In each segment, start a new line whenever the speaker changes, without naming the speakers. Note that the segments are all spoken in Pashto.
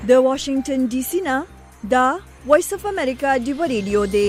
د واشنگټن ډي سي نه دا وایس اف امریکا دی ریډیو دی.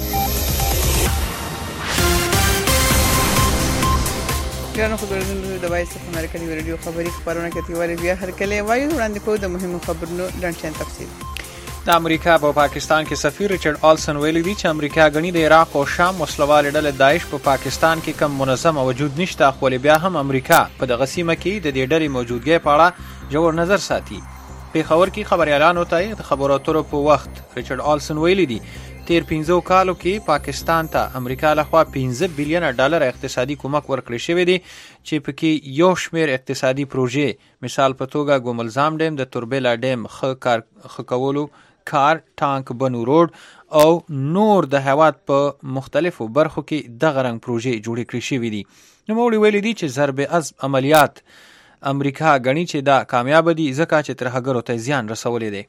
ګرانو خبرونه د وایس اف امریکا دی ریډیو خبري خبرونه کوي وری بیا هر کله وایي وړاندې کوو د مهمو خبرونو ډنډ تفصیل.
د امریکا په پاکستان کې سفیر ریچارډ آلسن ویلي دی چې امریکا غني د عراق او شام وسلوال ډلې داعش په پاکستان کې کم منظم وجود نشته، خو بیا هم امریکا په دغه سیمه کې د دې ډلې موجودګي په اړه جوړ نظر ساتي. پیښور کې خبريالانو ته د خبرو اترو په وخت ریچارډ آلسن ویلي دی تیر 15 کالو کې پاکستان ته امریکا لخوا 15 بلین ډالر اقتصادي کومک ورکړی شوی دی چې پکې یو شمېر اقتصادي پروژې مثال په توګه ګوملزام ډیم، د توربیلا ډیم خکولو کار، ټانک بنو روډ او نور د هیواد په مختلفو برخو کې دغه رنګ پروژې جوړې کړې شوې دي. نوموړي ویلي دي چې ضرب عزم عملیات امریکا غني چې دا کامیاب دي ځکه چې ترهګرو ته زیان رسولی دی.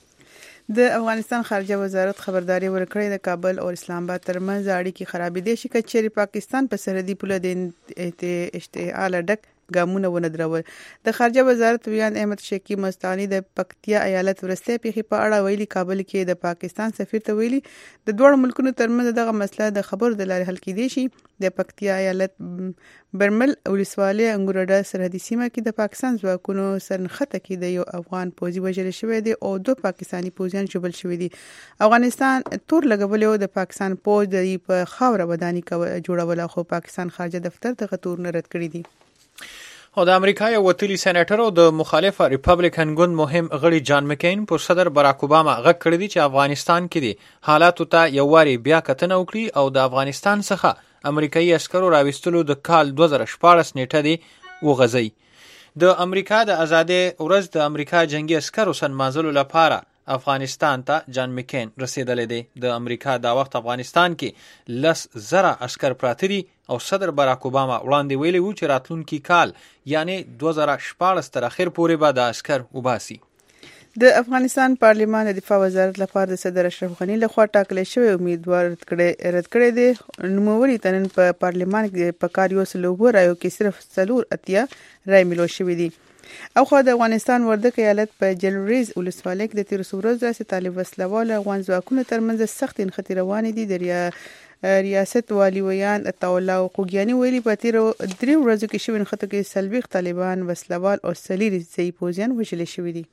د افغانستان خارجه وزارت خبرداري ورکړې د کابل او اسلام آباد ترمنځ اړیکې خرابېدې شي که چېرې پاکستان په سرحدي پوله د اشتعال ډک ګامونه ونه درول. د خارجه وزارت ویان احمد شیخی مستانی د پکتیا ایالت ورسته پیښې په اړه ویلي کابل کې د پاکستان سفیر ته ویلي د دوه ملکونو ترمنځ دغه مسله د خبرو د لارې حل کېدای شي. د پکتیا ایالت برمل ولسوالۍ انګورډا سرحدي سیمه کې د پاکستان ځواکونو سرنخته کې د یو افغان پوځي وژل شوی دی او 2 پاکستانی پوځیان ژوبل شوي دي. افغانستان تور لګولې د پاکستان پوځ د په خاوره وداني جوړوله خو پاکستان خارجه دفتر دغه تور نه رد کړی دي.
او د امریکا یو وتلی سېنیټر او د مخالفه ریپبلیکن ګوند مهم غړي جان مکین پر صدر باراک اوباما غږ کړی دی چې افغانستان کې دي حالاتو ته یو واری بیا کتنه وکړي او د افغانستان څخه امریکایي عسکرو راوستلو د کال 2014 نیټه دی وغځي. د امریکا د ازادۍ ورځ د امریکا جنگي عسکرو سنمازلو لپاره افغانستان ته جان مکین رسیدلی دی. د امریکا دا وخت افغانستان کې 10,000 عسكر پراته دي او صدر باراک اوباما وړاندې ویلي وو چې راتلونکي کال یعنی 2014 تر اخر پورې به د عسكر وباسي.
د افغانستان پارلمان د دفاع وزارت لپاره د صدر اشرف غنی لخوا ټاکل شوی امیدوار رد کړی دی. نوموړي تنن په پارلمان کې په کار یو سلوبو رايو کې صرف 4 رای ملو شوی دي. او خو د افغانستان وردګ ایالت په جلریز ولسوالۍ کې د 13 ورځې راځي طالب وسلوال افغان ځواکونو ترمنځ سخت انختی روانې دي. د ریاست والی ویان طاوله او قوګیانی ویلي په 3 ورځو کې شوی انخته کې سلويخ طالبان وسلوال او سلیری ځای پوزیان وژل شوی دي.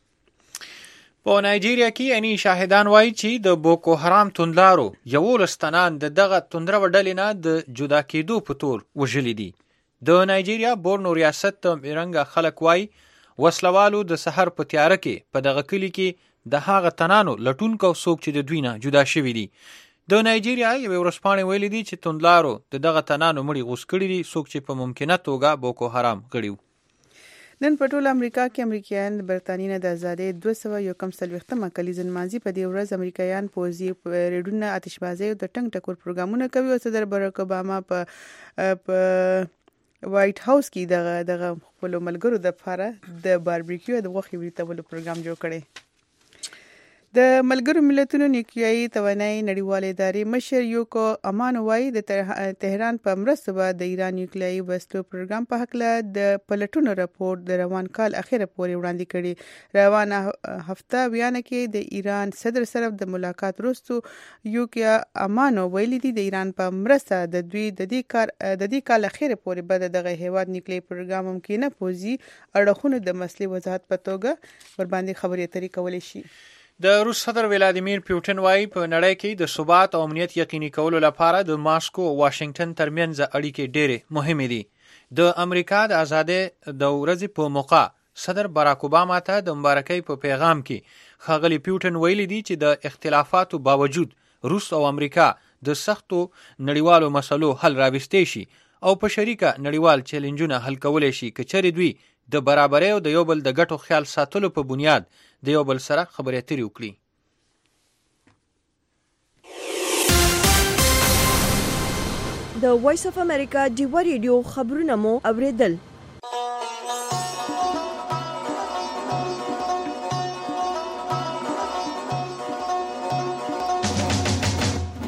په نایجیریا کې اني شاهدان وایي چې د بوکو حرام توندلارو یو لستنان دغه توندره وډلې نه د جدا کېدو په تور وژلي دي. د نایجیریا بورنو ریاست میرنګا خلک وایي وسلوالو د سحر په تیاره کې په دغه کلی کې د هغه تنانو لټونکو څوک چې د دوی نه جدا شوي دي. د نایجیریا یو ورسپانې ویلي دي چې توندلارو دغه تنانو مړي غوس کړي دي څوک چې په ممکنه توګه بوکو حرام غړي.
نن په ټول امریکا کې امریکایان د برتانیې د ازادۍ 241 کلیزه نمانځي. په دې ورځ امریکایان پوځي ریډونه آتشبازي او د ټنګ ټکور پروګرامونه کوي او صدر باراک اوباما په وایټ هاوس کې دغه خپل ملګرو د لپاره د باربیکیو د غوښې وریتولو پروګرام جوړ کړي. د ملګرو ملتونو نیوکلیایي توانایي نړیوالې ادارې مشر یوکو امانو وایي د تهران په مرسته به د ایران نیوکلیایي وسلو پروګرام په هکله د پلټونو راپور د روان کال اخیره پورې وړاندې کړي. روانه هفته بیان کې د ایران صدر سره د ملاقات وروسته یوکو امانو ویلي دي د ایران په مرسته د دوی د دې کال اخیره پورې به دغه هیواد نیوکلیایي پروګرام ممکنه پوځي اړخونو د مسلې وضاحت په توګه ور باندې خبرې اترې کولی شي.
د روس صدر ولادیمیر پوتین وایي په نړۍ کې د ثبات او امنیت یقیني کولو لپاره د ماسکو او واشنگټن ترمنځ اړیکې ډېرې مهمې دي. د امریکا د ازادۍ د ورځې په موقع صدر باراک اوباما ته د مبارکۍ په پیغام کې ښاغلي پوتین ویلي دي چې د اختلافاتو باوجود روس او امریکا د سختو نړیوالو مسلو حل راوستي شي او په شریکه نړیوال چیلنجونه حل کولی شي که چېرې دوی د برابرۍ او د یو بل د ګټو خیال ساتلو په بنیاد د یو بل سره خبرې اترې وکړي.
د وایس اف امریکا دی ریډیو خبرونه مو اوریدل.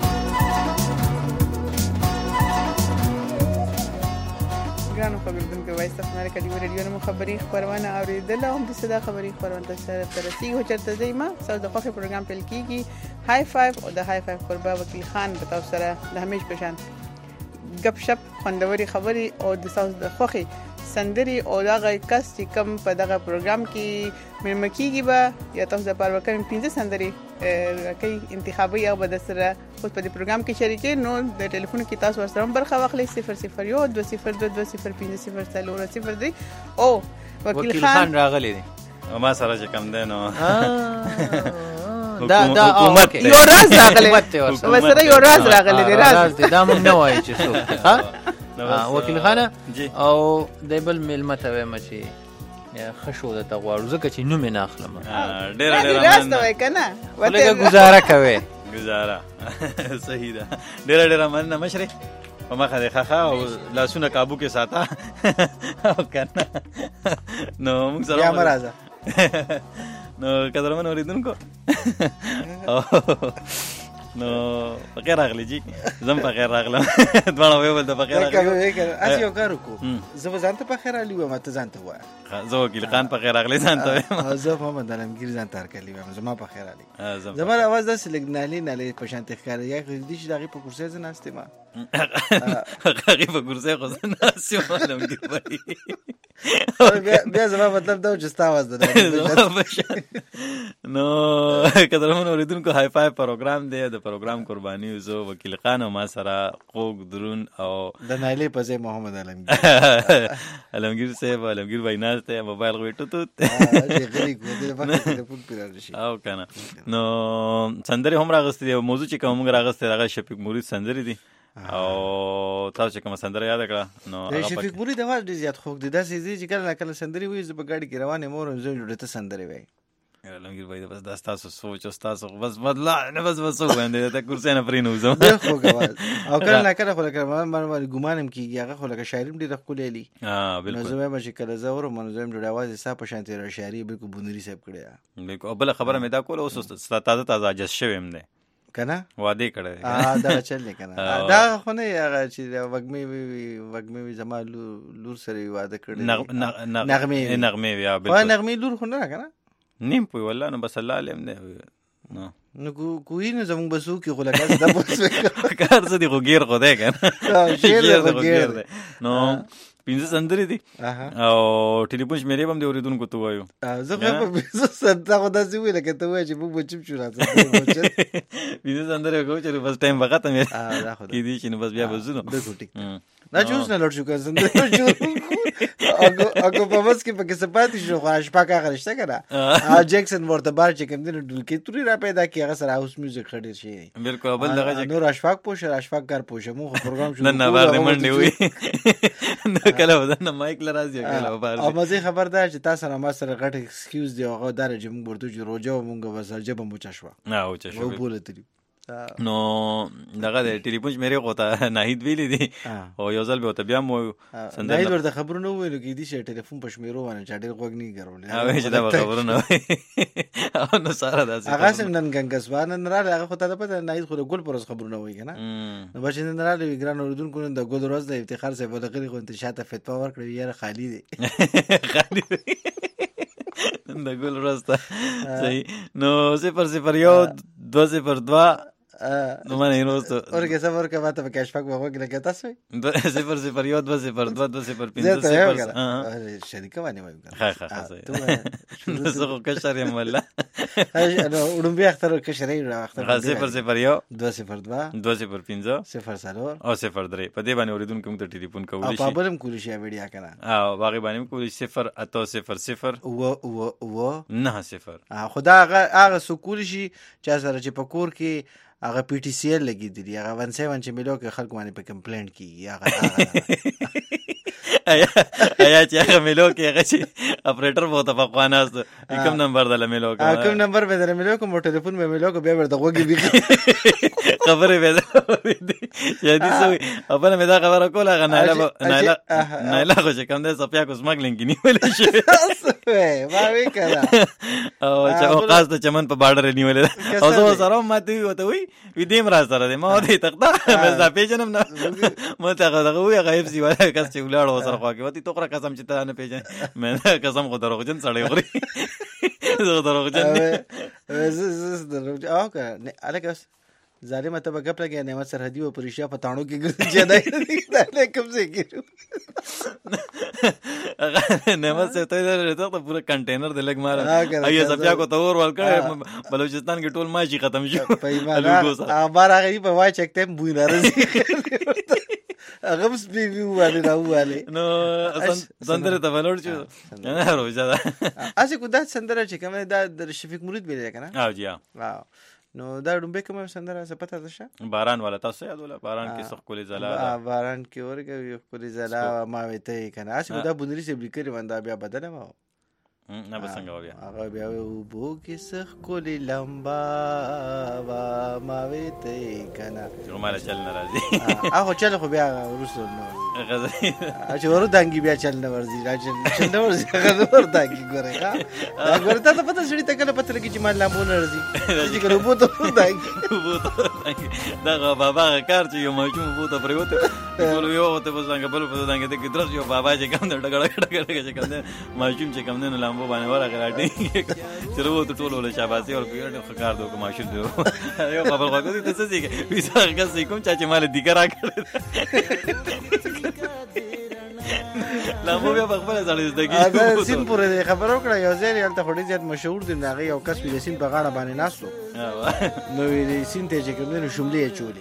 ګرانو خبرونه وایس اف امریکا دی رادیو نو خبري خبرونه اوریدل هم د صدا خبري خبرونه سره ترسي هو چرته زیما ساز د خوخه پروګرام پیل کیږي های فایو او د های فایو قربا وکیل خان په تاسو سره د همیش پېشان غپ شپ خوندوري خبري او د ساز د خوخه سندري او دغه کس چې کوم په دغه پروګرام کې ملمکیږي به یا تاسو د پاره وکړم 15 سندري کوي انتخابي او بد سره خو په دې پروګرام کې شریکې نو د ټلیفون کې تاسو ورسره برخه واخلئ 001 2022050 او وکیل خان
راغلی دی
ما سره چې کم دی نو
دا
حکومت
یو راز راغلی وسره یو راز راغلی دی راز
دا موږ نه وایو چې څوک ها وکیل خانه او دیبل ملمته وایم چې خشو د تغواړو زکه چې نوم نه اخلم
ډېر
راز ته وای کنه
ولګه گزاره کوي
گزاره صحیح ده ډېر مننه مشري په مخه د خخه او لاسونه کابو کې ساته او کنه نو موږ سره
یا مرزه
نو قدرمن اوریدونکو نو بخیر راغلی جی زم بخیر راغلم دواړه ویل د بخیر راغلی
اسی یو کار وکړو زه ځان ته بخیر راغلی وم ته ځان ته وای
زه وکیل خان بخیر راغلی ځان ته وایم
زه محمد علمگیر ځان ته راغلی وم زما بخیر راغلی زما आवाज د سلګنالي نه په شان تخکار یا دې چې دغه په کرسي ځنه استه ما
هغه په کرسي خو نه اسیم علمگیر وای
بیا زما مطلب دا چې ستا आवाज ده
نو قدرمن اوریدونکو های فای پروګرام دی د پروګرام قرباني زو وکیل خان او ما سره خوګ درون او
د نایلې په ځای محمد علمگیر
علمگیر صاحب علمگیر ویناز ته موبایل ویټو ته
غلی کو د په ټلیفون پر شي
او کنه نو سندري هم راغستې دی موضوع چې کوم راغستې راغ شفیق مرید سندري دی او تاسو کوم سندره یاد کړه نو
شفیق مرید د واز ډیر زیات خوګ دی دا سې چې کله کله سندري وي زه په گاډي کې روانه مور زه جوړه ته سندري وای
علمگیر وای بس دا تاسو سوچ تاسو بس بدلا نه بس وانده ته کرسي نه پرې نو زم
او کله کله خو لکه ما ګمانم کیږي هغه خو لکه شاعرم ډیر خولېلی
بالکل
نو زه مې چې کله زه ورم نو زم جوړه आवाज حساب په شانتي را شاعري بالکل بونری صاحب کړه
بالکل بل خبره مې دا کول اوس تازه اجازه شوم نه
کنه
وعده کړه
دا چل نه کنه دا خو نه هغه چې وګمې زما لور سره وعده کړه
نغمه یا بالکل
نغمه لور خو نه کنه
نیم پوی والله نو بس الله علم نه
نو کوی نه زمون بسو کې خلک دا پوسه
کار څه دی خو غیر خو ده کنه
شیر غیر
نو پینځه سندري دي او ټلیفون شمیرې هم د اوریدونکو ته وایو
زه په پینځه سندره خو داسې ویل کې ته وایې چې موږ بچم شو راځو
پینځه سندرې کوو چې بس ټایم وخت مې کې دي چې نو بس بیا وځو
نو ټیک نه چوس نه لړ شو که سندره اګو په مس کې پکې سپاتې شو خو اشپاکا غرشته کنه جیکسن ورته بار چې کوم دین ډول کې توري را پیدا کی هغه سره هاوس میوزیک خړې شي
بالکل بل دغه
نور اشفاق پوښ کار پوښ مو پروګرام شو
نه باندې منډي وي کله ودان مایک لرازي کله بار
او مزه خبردار چې تاسو نه ما سره غټ ایکسکیوز دی هغه درجه موږ ورته چې روجو موږ وسرجه بمو چشوا
نه او چشوا
بولته
نو دغه د ټلیفون شمیرې غوته ناهید ویلې دي او یو ځل به ته بیا مو
سندره ناهید ورته خبرونه ویلو کې دي چې ټلیفون په شمیرو باندې چا ډېر غوږ نه ګرولې
او چې دا خبرونه او نو ساره داسې
هغه سم نن ګنګسوان نه راځي هغه خو ته پته ناهید خو ګل پرس خبرونه وایي کنه نو بچ نه راځي ګران اوردونکو د ګل ورځ د افتخار سره بلغري خو انتشاته فتوا ورکړي یاره خالی دي
خالی د ګل ورځ ته صحیح نو 001 202 نو مانه نو ته
اورګه صبر کا ماته په اشفاق وګه لګه تاسو
001 202
شریکه باندې وایو
ها نو زه کو شر یم والله
نو وډم بیا اختر کشرې راخته
001
202
205
04
او 03 په دې باندې اوریدونکو موږ ته ټلیفون کولی شي
په بلم کولی شي ویډیا کنه
او باغی باندې کولی 0 9
خدا هغه سکول شي چې سره چې په کور کې هغه پی ټی سی ال لګی دی هغه 17 چې ملو کې خلک باندې په کمپلینټ کیږي هغه
ایا چې هغه ملو کې هغه چې اپریټر وو ته په خواناست کوم نمبر دل ملو کې
کوم نمبر به در ملو کوم ټلیفون به ملو کې به ورته وګي بي
خبره به یا دې سوې خبره مې دا خبره کوله غناله خو چې کوم دې سپیا کو سمګلینګ کې نیولې
شي ما وی کړه
او چې اوقاز ته چمن په بارډر نیولې او زه سره ماته وي دې مرا سره دی ما دې تخته بس دا پیژنم نه ما ته هغه وی غیب سی ولا کس چې ولاړ وسره خو کې وتی توخره قسم چې ته نه پیژنې مې قسم خو دروغجن سړی غوري زه دروغجن
او که الکه ظالمه ته بګپ لګي نعمت سرحدي او پریشیا پټانو کې ګرځي دا کوم څه کېږي
نعمت سے ته ته پورا کنټینر د لګ مار ایا سپیا کو تور ور کړ بلوچستان کې ټول ماشي ختم شو
امر هغه په وای چکته بو ناراضي هغه بس بي واله راواله
نو سندره ته ولور چې نه روزه ده
اسه کو دا سندره چې کومه دا شفیق مرید ویل کنه
او جی
نو دا ډومبه کومه سندره څه پته ده
باران والا تاسو یادوله باران کې سخ کولی زلا
باران کې ورګه یو کولی زلا ما وته کنه اسه دا بندري سي بلیکري وندا بیا بدل ما
نه بسنګ بیا
هغه بیا وبو کې سخ کولی لمبا وا ما وته کنه
کومه چل ناراضي
هغه چل خو بیا ورسول نو
غزي
چې ورو دانګي بیا چل نه ورزي راځي چل نه ورزي هغه ور دانګي ګوره ها ګوره ته پته شړې ته کله پته لګي چې ما لامونه ورزي چې کله وبو ته دانګي
دا بابا کار چې یو ماجوم وبو ته پریوته ټول یو ته بزنګ بل په دانګي ته درځ یو بابا چې کوم ډګړه چې کوم ماجوم چې کوم نه لامبو باندې ورغه راټي چې وروته ټول ول شاباسي او پیړ خکار دوه ماشوم دی یو خبر غوږی ته څه ځي ویسا غسې کوم چې مال دیګرا کړ لامبو بیا په خپل ځړې زدګي
دا سین پورې خبرو کړه یو ځای یالته خوري زیات مشهور دی هغه یو کس ویل سین په غاړه باندې ناسو نو ویل سین ته چې کوم نو شملې چولې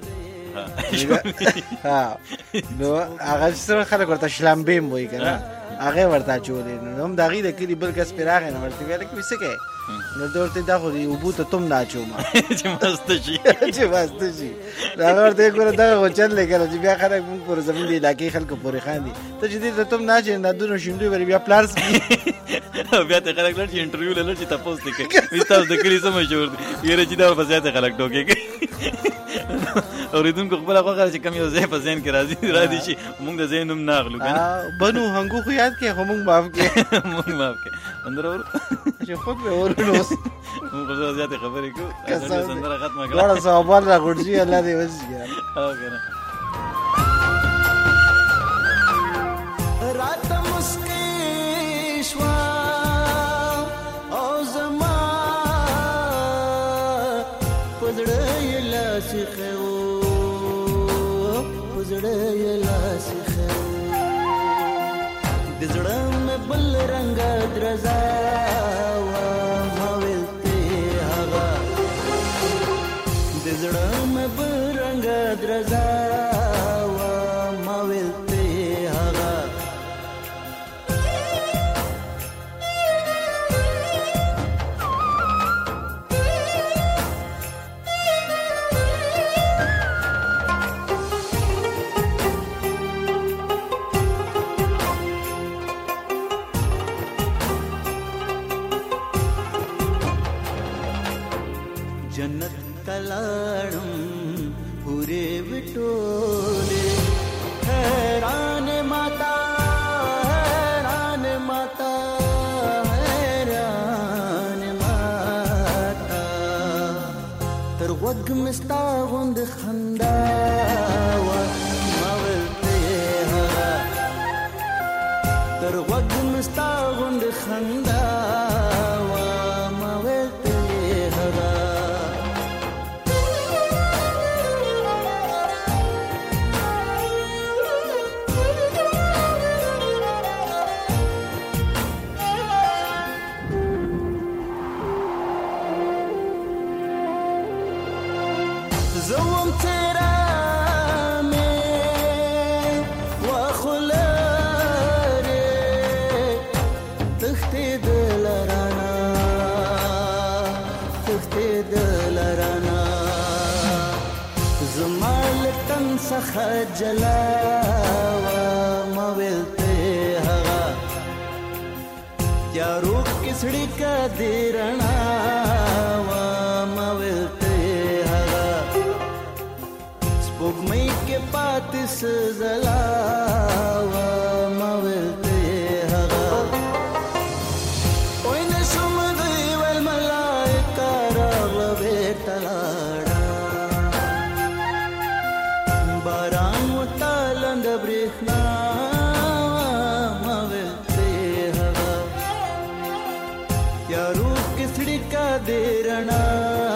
ها نو هغه سره خلک ورته شلمبیم وای کنه هغه ورته چولې نو هم دغه د کلی بل کس پیراغه نو ورته ویل کې وسکه نو دورته دا خو یو بوته تم ناچو ما
چې مست شي
دا ورته ګوره دا وچل لګره چې بیا خلک موږ پر زمين دی علاقې خلکو پورې خاندي ته چې دې تم ناچې نه دونو شیندو وری بیا پلارس
بیا ته خلک لړ چې انټرویو لړ چې تاسو ته کې وستاو د کلی سم مشهور دي یره چې دا په ځای خلک ټوکې اوریدونکو خپل هغه چې کم یو ځای په ځین کې راځي شي موږ د ځینوم ناغلو کنه
بنو هنګو خو یاد کې هم معاف کې
اندر اور
چې خود به ورنو
موږ زیات خبرې کو سندره ختمه کړه
ډېر سوال را غوړځي الله دې وځي
او کنه
رات مسکی شوا او زما پزړې لاسخه دزړه مې بل رنگ درزا وا ما ولته هغه دزړه مې بل رنگ درزا وا ما ولته هغه जन्नत तलाड़म पूरे बिटोले हैरान माता तर वग मिस्ता गुंद खंदावा मावलते हरा तर वग मिस्ता गुंद खंदावा मावलते हरा जला वा मवेलते हवा क्या रूप किसड़ी का देरना वा मवेलते हवा स्पुग मई के पातिस जला वा मवेलते हवा ओइन सुमदी वल मलाइका राव बेटलाड़ा کا دې رڼا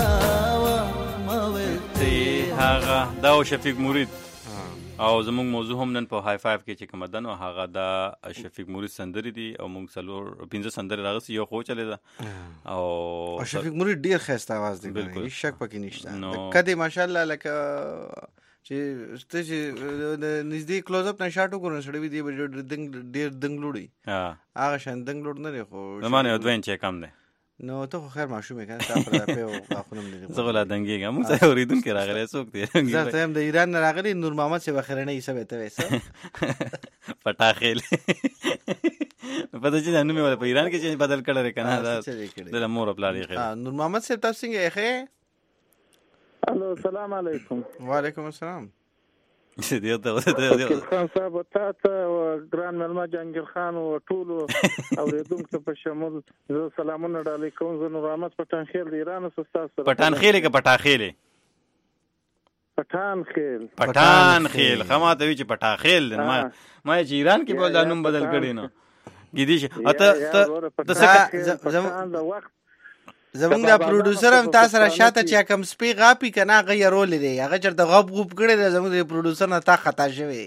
هغه دا شفیق مرید او زموږ موضوع هم نن په های فایو کې چې کومه ده نو هغه د شفیق مرید سندرې دي او موږ 4-5 سندرې راغسي یو خو چلې ده او
شفیق مرید ډیر ښایسته आवाज دی
بالکل
هیڅ شک پکې نشته کده ماشاءالله لکه چې نږدې کلوز اپ نه شاټو کورن سړی دی ډیر دنګلوړي هغه شان دنګلوړ نه دی خو
زمانه دوین چې کم دی
نو ته خو خیر ماشومه کنه تا پر په واخونم دي
زه غلا دنګېږم موږ ته اوریدونکو راغلی څوک دی
زه ته هم د ایران نه راغلی نور محمد سی بخیرنه یې سبه ته وسه
پټاخیل پته چې نن مې په ایران کې چې بدل کړل کنه دا د مور خپل لري خیر
نور محمد سی تاسو څنګه یې خیر
الو السلام علیکم
وعلیکم السلام
خان صاحب تاسو ګران ملما جنگیر خان او ټول اوریدونکو په شمول زه سلامونه ډالې کوم زه نور احمد پټانخیل د ایران سره
پټانخیل کې پټاخیل پټانخیل خماته وی چې پټاخیل ما چې ایران کې بول دا نوم بدل کړی نو گیدی اته
زمونږ د پروډوسر هم تاسو را شاته چې کوم سپی غاپی کنه غیرول دی هغه چرته غاپ غوپ کړی دی زمونږ د پروډوسر نه تا خطا شوی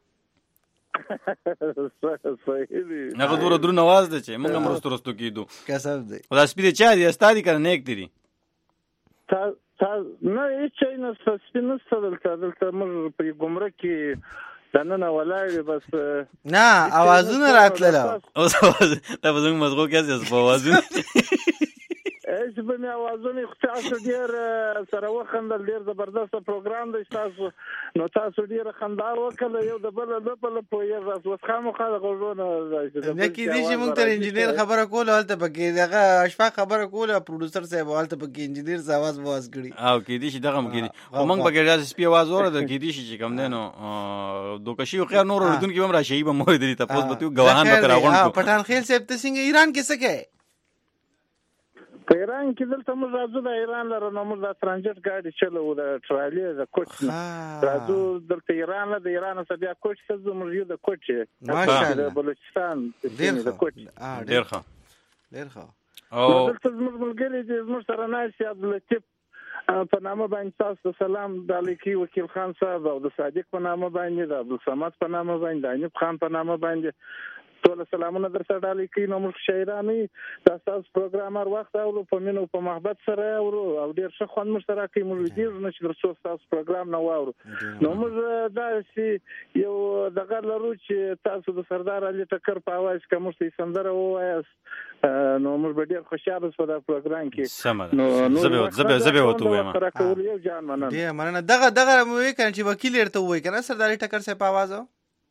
هغه دور نواز دی چې موږ هم رستو کیدو
کسب دی
خدا سپی دی چا دی استادی کنه نیک دی
تا نه هیڅ نه سپی نه دلته موږ په ګمرک کې دنه ولاړ بس
نه आवाजونه راتله
اوس دا به زموږ مزغو کیسه په आवाजونه
ايش بني اوازوني تاسو ډیر سره وخندل ډیر زبردست پروګرام دی تاسو نو تاسو ډیر خندا وکړه یو د بل په یو راس وسخامو خاله غوډونه
نه کې دي چې موږ تر انجینیر خبره کوله هلته پکې دغه اشفاق خبره کوله پروډوسر صاحب هلته پکې انجینیر आवाज کړي
او کې دي چې دغه کې دي خو موږ پکې راځي سپي आवाज اوره کې دي چې کوم نه نو دوکشي خو نور اردن کې هم راشي به مو دي تاسو به تو غواهان به راغون
پټانخیل صاحب ته څنګه ایران کې څه کوي
په ایران کې دلته موږ راځو د ایران لره نو موږ د ترانزیت ګاډي چلو د ټرالي د کوچ راځو دلته ایران له ایران څخه بیا کوچ ته موږ یو د کوچ
ماشاءالله
د بلوچستان د کوچ
ډیر ښه
او دلته موږ ملګری دي موږ سره ناشي عبداللطیف په نامه باندې تاسو سلام د لیکي وکیل خان صاحب او د صادق په نامه باندې د عبدالصمد په نامه باندې د انیب خان په نامه باندې ټول سلامونه در سره ډالې کوي نو موږ شاعرانه تاسو پروګرامر وخت او په مينو په محبت سره او ډیر ښه خوند مر سره کوي موږ دې نه چې تاسو پروګرام نه واورو نو موږ دا شي یو دغه لرو چې تاسو د سردار علي ټکر په आवाज کوم څه سندره وایاست نو موږ ډیر خوشاله شو دا پروګرام کې
نو زبه وته وایم
یو جان مننه
دې مننه دغه مو وکړ چې وکیل ارته وای کنه سردار ټکر صاحب په आवाज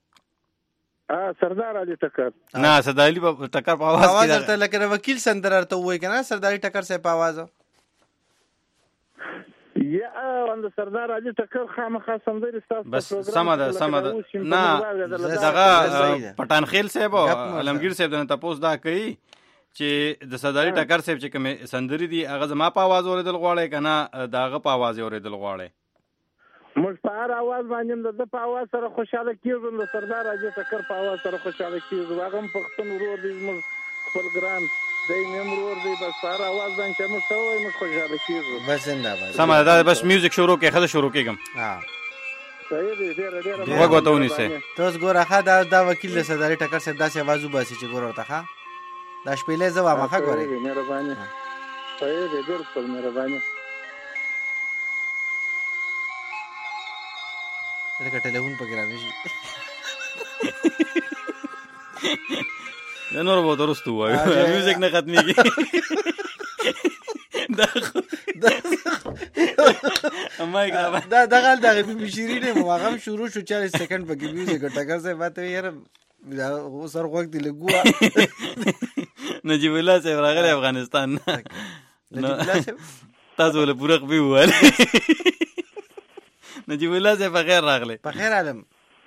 سردار علي ټکر
نه سردار علي ټکر په आवाज کې
درته لکه وکیل سندر ارته وای کنه سردار ټکر صاحب په आवाज
یا اند سردار علي ټکر خامخا سندري تاسو
بس سم ده نه دغه پټانخیل صاحب علمگیر صاحب نه تاسو دا کوي چې د سردار ټکر صاحب چې کوم سندري دي هغه زما په आवाज اوریدل غواړي کنه داغه په आवाज اوریدل غواړي
موږ په هر आवाज باندې د په आवाज سره خوشاله کیږو د سردار علي ټکر په आवाज سره خوشاله کیږو هغه پښتون ورور دی موږ خپل ګران دی ورور دی بس په هر आवाज باندې موږ ته وای موږ خوشاله کیږو
بس زنده باد
سم ده بس میوزیک شروع کې خله شروع کېږم
صحیح دی ډیر
وګورئ سه
تاسو ګوره ښه دا وکیل د سردار ټکر صاحب داسې आवाज وباسي چې ګوره ورته ښه دا شپېلې زو ماخه ګوري
مهرباني صحیح دی ډیر مهرباني
لکه ټلیفون پکې راوځي
دا نور به درست وایو میوزیک نه ختميږي
دا دغه بي شيرين مو هغه شروع شو 40 سکند پکې میوزیک ټکر څه باته یاره سر وخت لګوا
نجیب الله صاحب راغلی افغانستان تاسو له پوره خبي وایي نجیب الله صاحب بخیر راغلی
په خیر عالم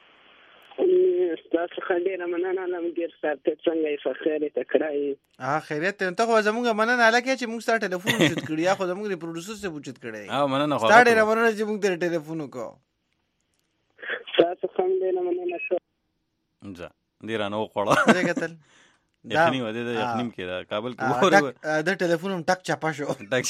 تاسو خندې مننه لمګر سره څنګه یې فخر ته کړای
خیریت ته خو زموږ مننه الکه چې موږ سره ټلیفون وچت کړی یا خو زموږ پروډوسر سره وچت کړی
مننه خو
ستاره مننه چې موږ ته ټلیفون وکړو
تاسو خندې مننه
ځه ډیر نه وخوړه
څنګه تل
یخنی و د یخنیم کې دا کابل کې وره
د ټلیفون هم ټک چپا شو
ټک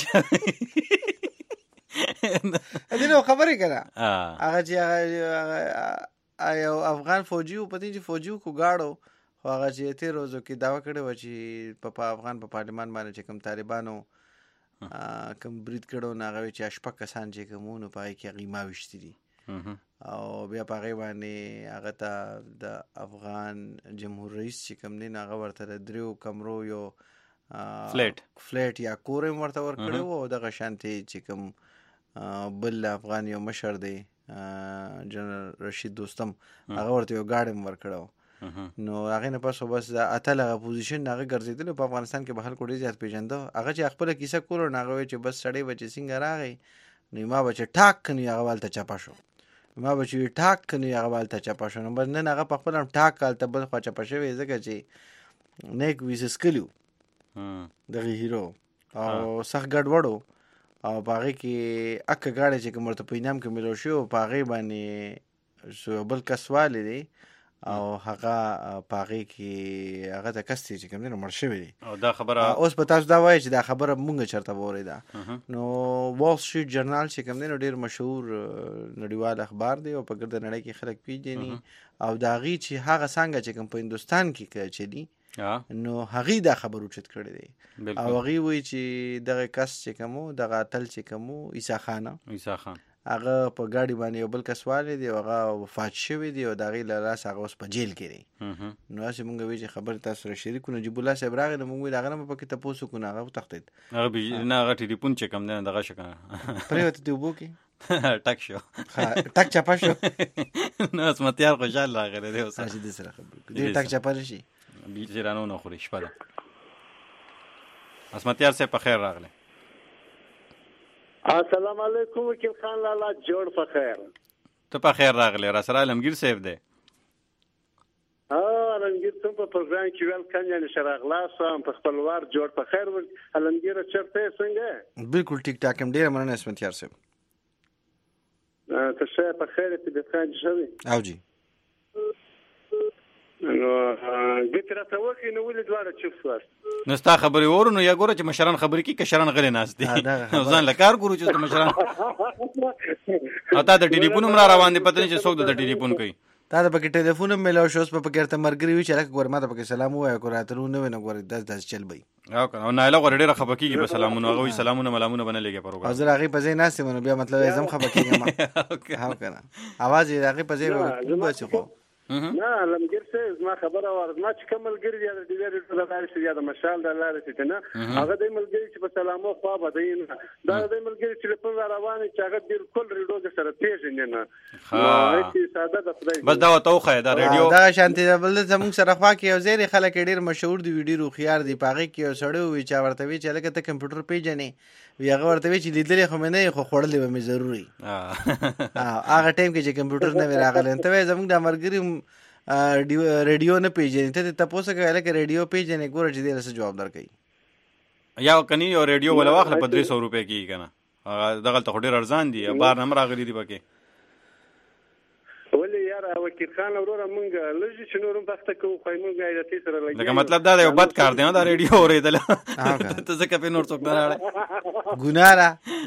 دې خبرې کړه هغه چې یو افغان فوجي او پتی چې فوجي کو گاړو هغه چې تیر روزو کې داوا کړی و چې په افغان په پارلیمان باندې چې کوم طالبانو کوم برید کړو نه هغه چې اشپک کسان چې کومونو پای کې غیما وشتي دي او بیا په هغه باندې هغه ته د افغان جمهور رئیس چې کوم دی هغه ورته دریو کمرو یو فلیټ یا کورم ورته ورکړو او دغه شانتي چې کوم بل افغان یو مشر دی جنرال رشید دوستم هغه ورته یو ګاډم ورکړو نو هغه نه پاسو بس د اتل پوزیشن هغه ګرځیدل په افغانستان کې به خلکو ډیر زیات پیژنده هغه چې خپل کیسه کول نه هغه چې بس سړی بچی څنګه راغی نو ما بچ ټاک کني هغه والته چپا شو ما بچ ټاک کني هغه والته چپا شو نو بس نه هغه په خپل ټاک کالته بل خوا چپا شوی ځکه چې نیک ویسس کلیو دغه هیرو او سخت ګډ وړو او باغې کې اکه گاډي چې کوم ته پینام کې ملو شو باغې باندې سو بل کسواله دی او هغه باغې کې هغه د کستي چې کوم نه مړ شوی دی
او دا خبره
اوس په تاسو دا وایي چې دا خبره مونږ چرته ووري دا نو وال سټریټ جرنال چې کوم نه ډیر مشهور نړیوال اخبار دی او په ګرد نړۍ کې خلک پیژني او دا غي چې هغه څنګه چې کوم په هندستان کې چلی نو هغه دا خبر اوچت کړی دی او هغه وی چې دغه کس چې کومو دغه تل چې کومو عیسی خان هغه په گاډي باندې یو بل کس والي دی هغه وفات شوی دی او دغه لاس هغه اوس په جیل کې دی نو چې مونږ وی چې خبر تاسو سره شریکونه جیب الله صاحب راغی نو مونږ دغه نه په کې تاسو کو نه هغه تختید
هغه نه هغه ټلیفون چې کوم نه دغه شکنه
پریوت دی وبو کې
ټک شو
ټک چپا شو
نو اسمتیار خوشاله راغلی دی اوس
دې سره خبر دې ټک چپا شي
بیچارانو نه خوري شپه ده اسمتیار صاحب په خیر راغله
السلام علیکم وکیل خان لالا جوړ په خیر
ته په خیر راغله را سره علمگیر صاحب دی
علمگیر ته په پروګرام کې ویل کنه نشراغلا سم په خپلوار جوړ په خیر علمگیر چرته څنګه
بالکل ټیک ټاک هم ډیر مننه اسمتیار صاحب
ته شه په خیر ته د خان شوی
او جی
نو ګټره ته وکي نو ولې دواړه چوف واست
نو ستا خبرې ورو نو یا ګوره چې مشران خبرې کی کشران غلې ناس دي ځان لکار ګورو چې مشران اته د ټلیفون مر روان دي پته نه چې څوک د ټلیفون کوي
تا د پکې ټلیفون ملو شوس په پکې ته مرګري وی چې لکه ګور ما ته پکې سلام وای کو راترو نه ونه ګور 10 چل بای
او کنه نه له ور ډیره خبکیږي په سلامونه غوي سلامونه ملامونه بنلېږي پروګرام
حاضر هغه په ځای ناس منو بیا مطلب اعظم خبکیږي ما هاو کنه आवाज یې هغه په ځای وځي خو
نه لمګر څه ما خبره ورما چې کومل ګر یا د ډیری د لارې چې یا د مشال د لارې چې نه هغه د ملګری چې په سلامو خو بدین دا د ملګری چې په روانه چې هغه بالکل ریډو سره پیژنې نه هیڅ ساده د خدای
بس دا وتوخه دا ریډیو
دا شانتي بل زموږ سره خوا کې یو زیری خلک ډیر مشهور دی ویډیو خيار دی پاغه کې یو سړی وی چې ورته وی چې لکه ته کمپیوټر پیژنې وی هغه ورته وی چې لیدلې خو مې نه خو خړلې به مې ضروري هغه ټایم کې چې کمپیوټر نه راغلی ته زموږ د مرګري ریډیو نه پیژنې ته تاسو کوي لکه ریډیو پیژنې ګور چې دې سره جواب درکې
یا کني یو ریډیو ولا واخله په 300 روپے کې کنه دغه ته ډیر ارزان دي بار نمبر راغلي دی پکې
ولې یار وکیل خان وروره مونږ لږ چې نورم وخت کوو خو مونږ ایرتی سره لګي
لکه مطلب دا یو بد کار دی دا ریډیو اورېدل ته ځکه په نور څوک نه راړې
ګناره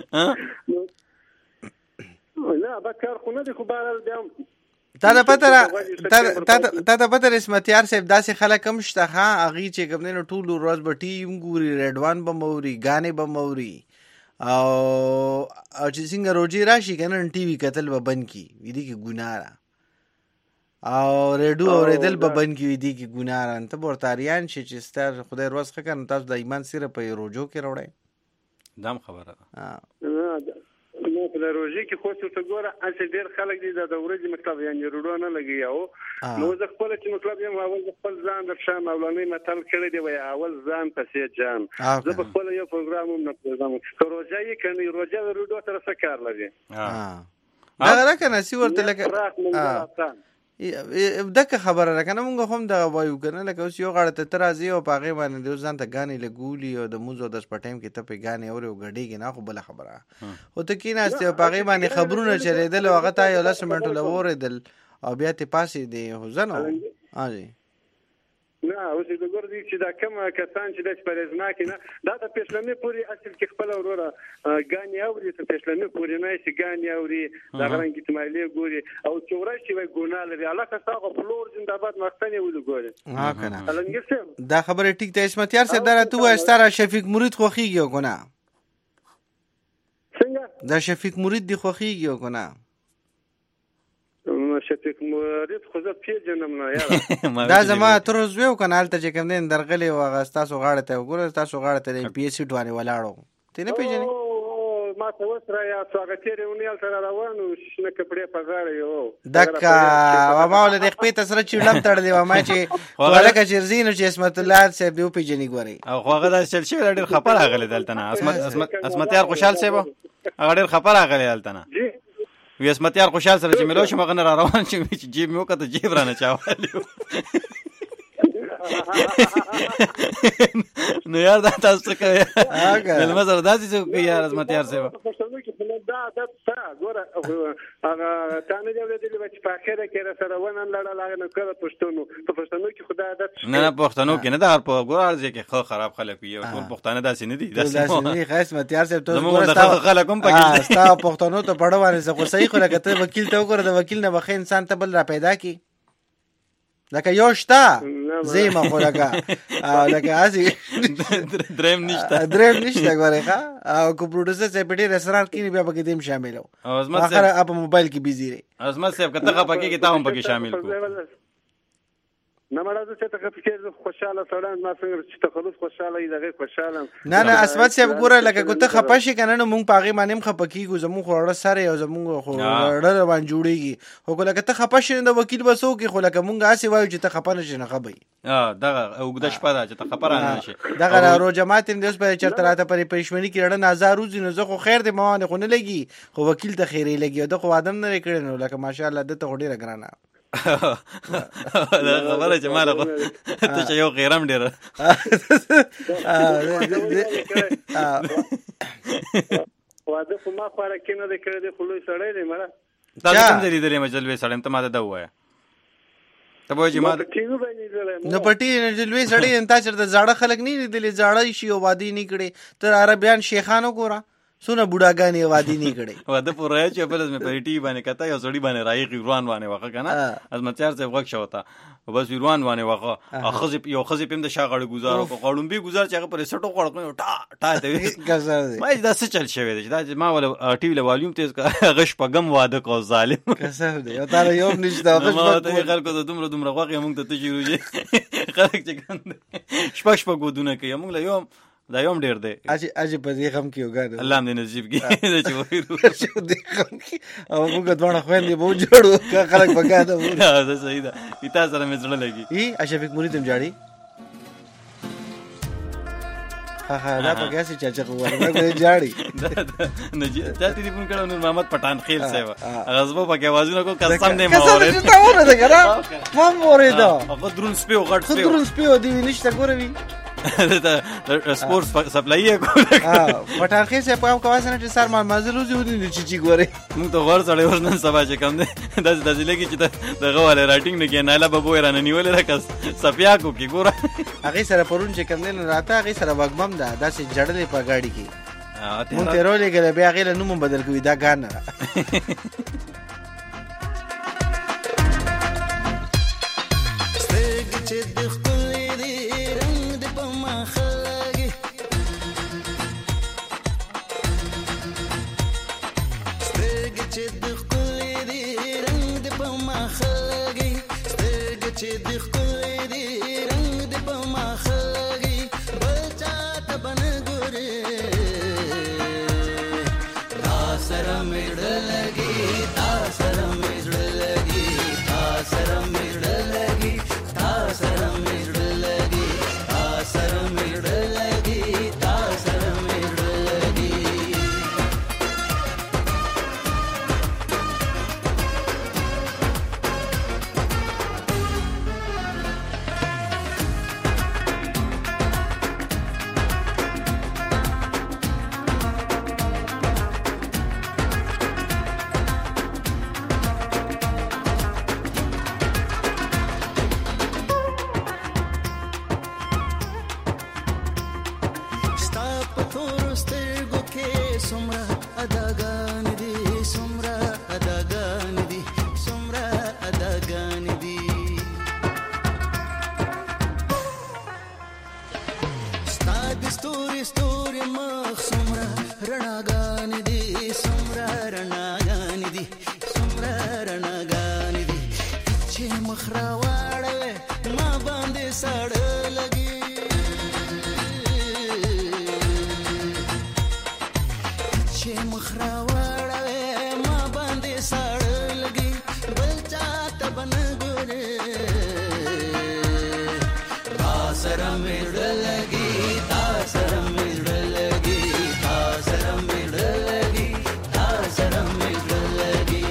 نه بد کار خو نه دی خو بار دم
تا د پته رسمتیار صاحب داسې خلک هم شته ها هغه چې کوم نه ټول ورځ به ټیم ګوري ریډوان به موري غانې به موري او چې څنګه روجي راشي کنه ټي وي کتل به بند کی ودی کې ګناره او ریډیو اوریدل به بند کی ودی کې ګناره ته ورتاریان شي چې ستر خدای روز خکن تاسو د ایمان سره په روجو کې وروړي
دام خبره
نو په روزي کې خو څه ګوره اته ډېر خلک دي د ورځې مطلب یعنی روډو نه لګي او نو زه خپل چې مطلب یم اول خپل ځان د شام اولانې متل کړی دی وای اول ځان پسې جان زه په خپل یو پروګرام هم نه پروګرام روزه یې کني روزه روډو سره څه کار لري
دا راکنه سی ورته لکه دغه خبره راکنه مونږ هم د وایو کنه لکه اوس یو غړ ته ترازی او پاغه باندې د ځان ته غانې لګولي او د موزو د سپټیم کې ته په غانې او غډیږي نه خو بل خبره او ته کیناسته پاغه باندې خبرونه چلیدل او هغه ته یو لاس منټو لوریدل او بیا ته پاسې دی هوزنو اجي
نه اوس د ګور دي چې دا کوم کسان چې د پرېزناک نه دا د پښلمې پوری اصل کې خپل وروره غاني اوري ته پښلمې پوری نه شي غاني اوري دا غران کې تمالي ګوري او چورای شي وای ګونه لري علاقه ساغه فلور زنده‌باد مختنی ول ګوري
ها کنه دا خبره ټیک ته اسمت یار سره درته وای ستاره شفیق مرید خوخیږي کنه
څنګه
دا شفیق مرید دی خوخیږي کنه
شفیق مرید خو زه پیژنم نه یاره
دا زما تر زویو کنال ته چې کوم دین درغلی و غستاسو غاړه ته وګوره تاسو غاړه ته پی ایس سی ټوانه ولاړو ته نه پیژنې
ما ته وسره یا سواغتیر ونیل سره روانو شنه کپڑے په غاړه یو
دکا و ما ول د خپې ته سره چړم تړلې و ما چې ولکه چرزینو چې اسمت الله صاحب دی پیژنې ګوري
او هغه د چل شي ډېر خبر راغلی دلته نه اسمت یار خوشحال صاحب هغه ډېر خبر راغلی دلته نه وی اسمت یار خوشحال سره چې ملو شم غن را روان شم چې جیب مې وکړه جیب رانه چاوالیو نو یار دا تاسو کوي بل مزر داسې څه یار اسمت یار صاحب
دا تا ګوره هغه تانه دی ولې چې په اخره کې سره ونن لړل هغه نه کړ پښتنو په پښتنو کې خدای عادت
نه پښتنو کې نه دا په ګوره ارزه کې خو خراب خلک وي ټول پښتانه داسې نه دي
داسې نه خاص اسمت یار صاحب ته
ګوره خلک هم پکې
ستا پښتنو ته پړوانه څه خو صحیح خو لکه ته وکیل ته وګوره د وکیل نه بخې انسان ته بل را پیدا کی لکه یو شتا زیمه خو لکه ازي
دریم
نشته ګوره ښا او کو پروډوسر چې په دې رستورانت کې بیا پکې دیم شامل او اخر اپ موبایل کې بيزي رہی
ازمت صاحب کته پکې کې تاهم پکې شامل کو
نه مړه چې ته فکر خوشاله سړی ما څنګه چې تخلص خوشاله ای دغه خوشاله
نه اسمت صاحب ګوره لکه کو ته خپشي کنه نو مونږ پاغي باندې خپکیږو زموږ خوړه سره او زموږ خو ډېر باندې جوړیږي خو لکه ته خپشي د وکیل بسو کې خو لکه مونږه اسی وایو چې ته خپنه شي نه خبي
دغه وګد شپه دا چې ته خبره نه شي
دغه رو جماعت اندوس په چرته راته پرې پښمنی کې ډېر نازار روزي نو زه خو خیر دې موانه خو نه لګي خو وکیل ته خیره لګي د خو ادم نه کړي نو لکه ماشاءالله د ته ډېر ګرانه
دا خبره چې مال خو ته چې یو غیرم ډیر
واده خو ما خبره کې نه کړې د خلوی سړی دی مړه
دا کوم ځای لري مجلوي سړی ته ماته دا وایا ته وایي چې ما
نو پټي جلوي سړی انتا چرته زاړه خلک نه لیدلې زاړه شي او وادي نه کړي تر عربيان شیخانو ګورا سونه بوډاګانی وادي نه کړي
واده پوره چې بل مې په ټي باندې کته یو سړی باندې رايق روان باندې وخه کنه از متیار څه وخت شوتا بس روان باندې وخه اخذ یو خذ پم د شاغړ گزارو کو قړم به گزار چې هغه پر سټو قړم ټا ته
گزار دی
ما دا څه چل شوی دی دا ما ول ټي وی له والیوم تیز غش پغم واده کو ظالم
کسر دی او تعالی یو نشته غش
په خلکو ته دومره غوغه موږ ته تجربه خلک چې ګند شپږ ودونه کوي موږ له یوم دا یوم ډیر دی
اجي په دې غم کې وګاډه
الله دې نصیب کې دا چې وایو
چې دې غم کې او موږ دوه خويندې به جوړو خلک بګاده وو
دا صحیح ده ایتا سره مې زړه لګي
ای اشفیق مرید هم جاړي ها دا په کیسه چې چې وره جاړي
نه جی ته دې فون کړو نور محمد پټان خیل صاحب غزبو په کې आवाजونه کو قسم دې ما اوره
قسم ته اوره ده ګره ما اوره ده
هغه درون سپیو غټ سپیو
درون سپیو دی نشته ګوره وی
دا سپورټس سپلای کوله
پټان خیل صاحب په کواسنه چې سر ما مازلو زو دي چې ګوره
موږ ته ور سره ورنن سبا چې کم ده د لګي چې دغه ول رائټینګ نه کې نایلا بابو رانه نیول راکس سپیا کو کې ګوره
هغه سره پرون چې کم نه راته هغه سره وګمم ده داسې جړلې په گاډي کې مونږ ته رولې غل بیا غل نوم بدل کوي دا ګان
Sarah پتور سترګو کې سمرا اداګان دي سمرا اداګان دي سمرا اداګان دي ستاد ستوري ستوري مخ سمرا رڼاګان دي سمرا رڼاګان دي سمرا رڼاګان دي چې مخ را واړوي ما باندې ساړه لګي چې مخ را واړوي ما باندې ساړه لګي بل چاته بنه ګورې تا سره مې زړه لګي تا سره مې زړه لګي تا سره مې زړه لګي تا سره مې زړه لګي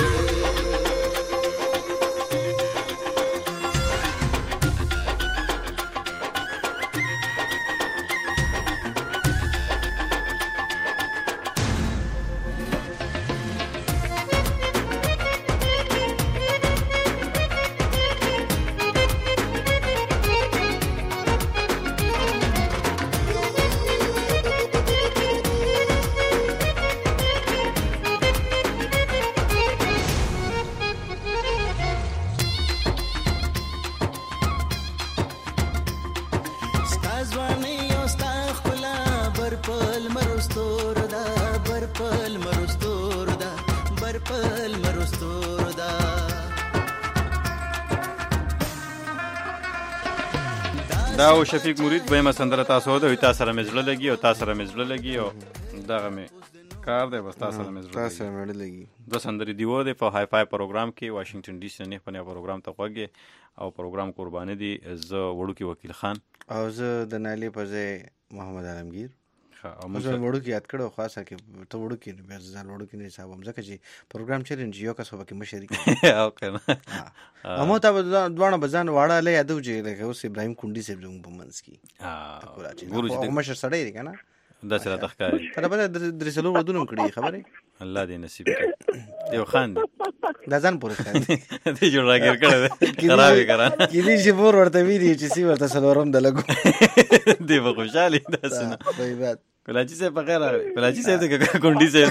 دا او شفیق مرید به ما سندره تاسو ده تاسو سره مزړه لګي او تاسو سره مزړه لګي او دغه می کار دی بس تاسو سره مزړه
لګي
د سندري دیو ده په های فای پروګرام کې واشنگټن ډي سي نه په پروګرام ته خوږي او پروګرام قرباني دي ز وړو کې وکیل خان
او زه د نالي په ځای محمد عالمگیر او موږ وړو کې یاد کړو خاصه کې ته وړو کې بیا ځان وړو کې نه حساب هم ځکه چې پروګرام چیلنج یو کس وبکه مشرک
او کنه
امو ته دوه بزان واړه له یادو چې لکه اوس ابراهيم کونډي سیب زموږ په منځ کې ګورو چې مشر سړی دی کنه
دا سره تخکاری
تر په درسلو ودونم کړی خبره
الله دې نصیب کړي یو خان
دا ځان پورې خان
دې جوړ راګر کړه خرابې کړه
کې دې چې پور ورته ویری چې سی ورته سلورم د لګو
دې په خوشالي دا سن
طيبات
کلاچی سے بغیر کلاچی سے کونډي سے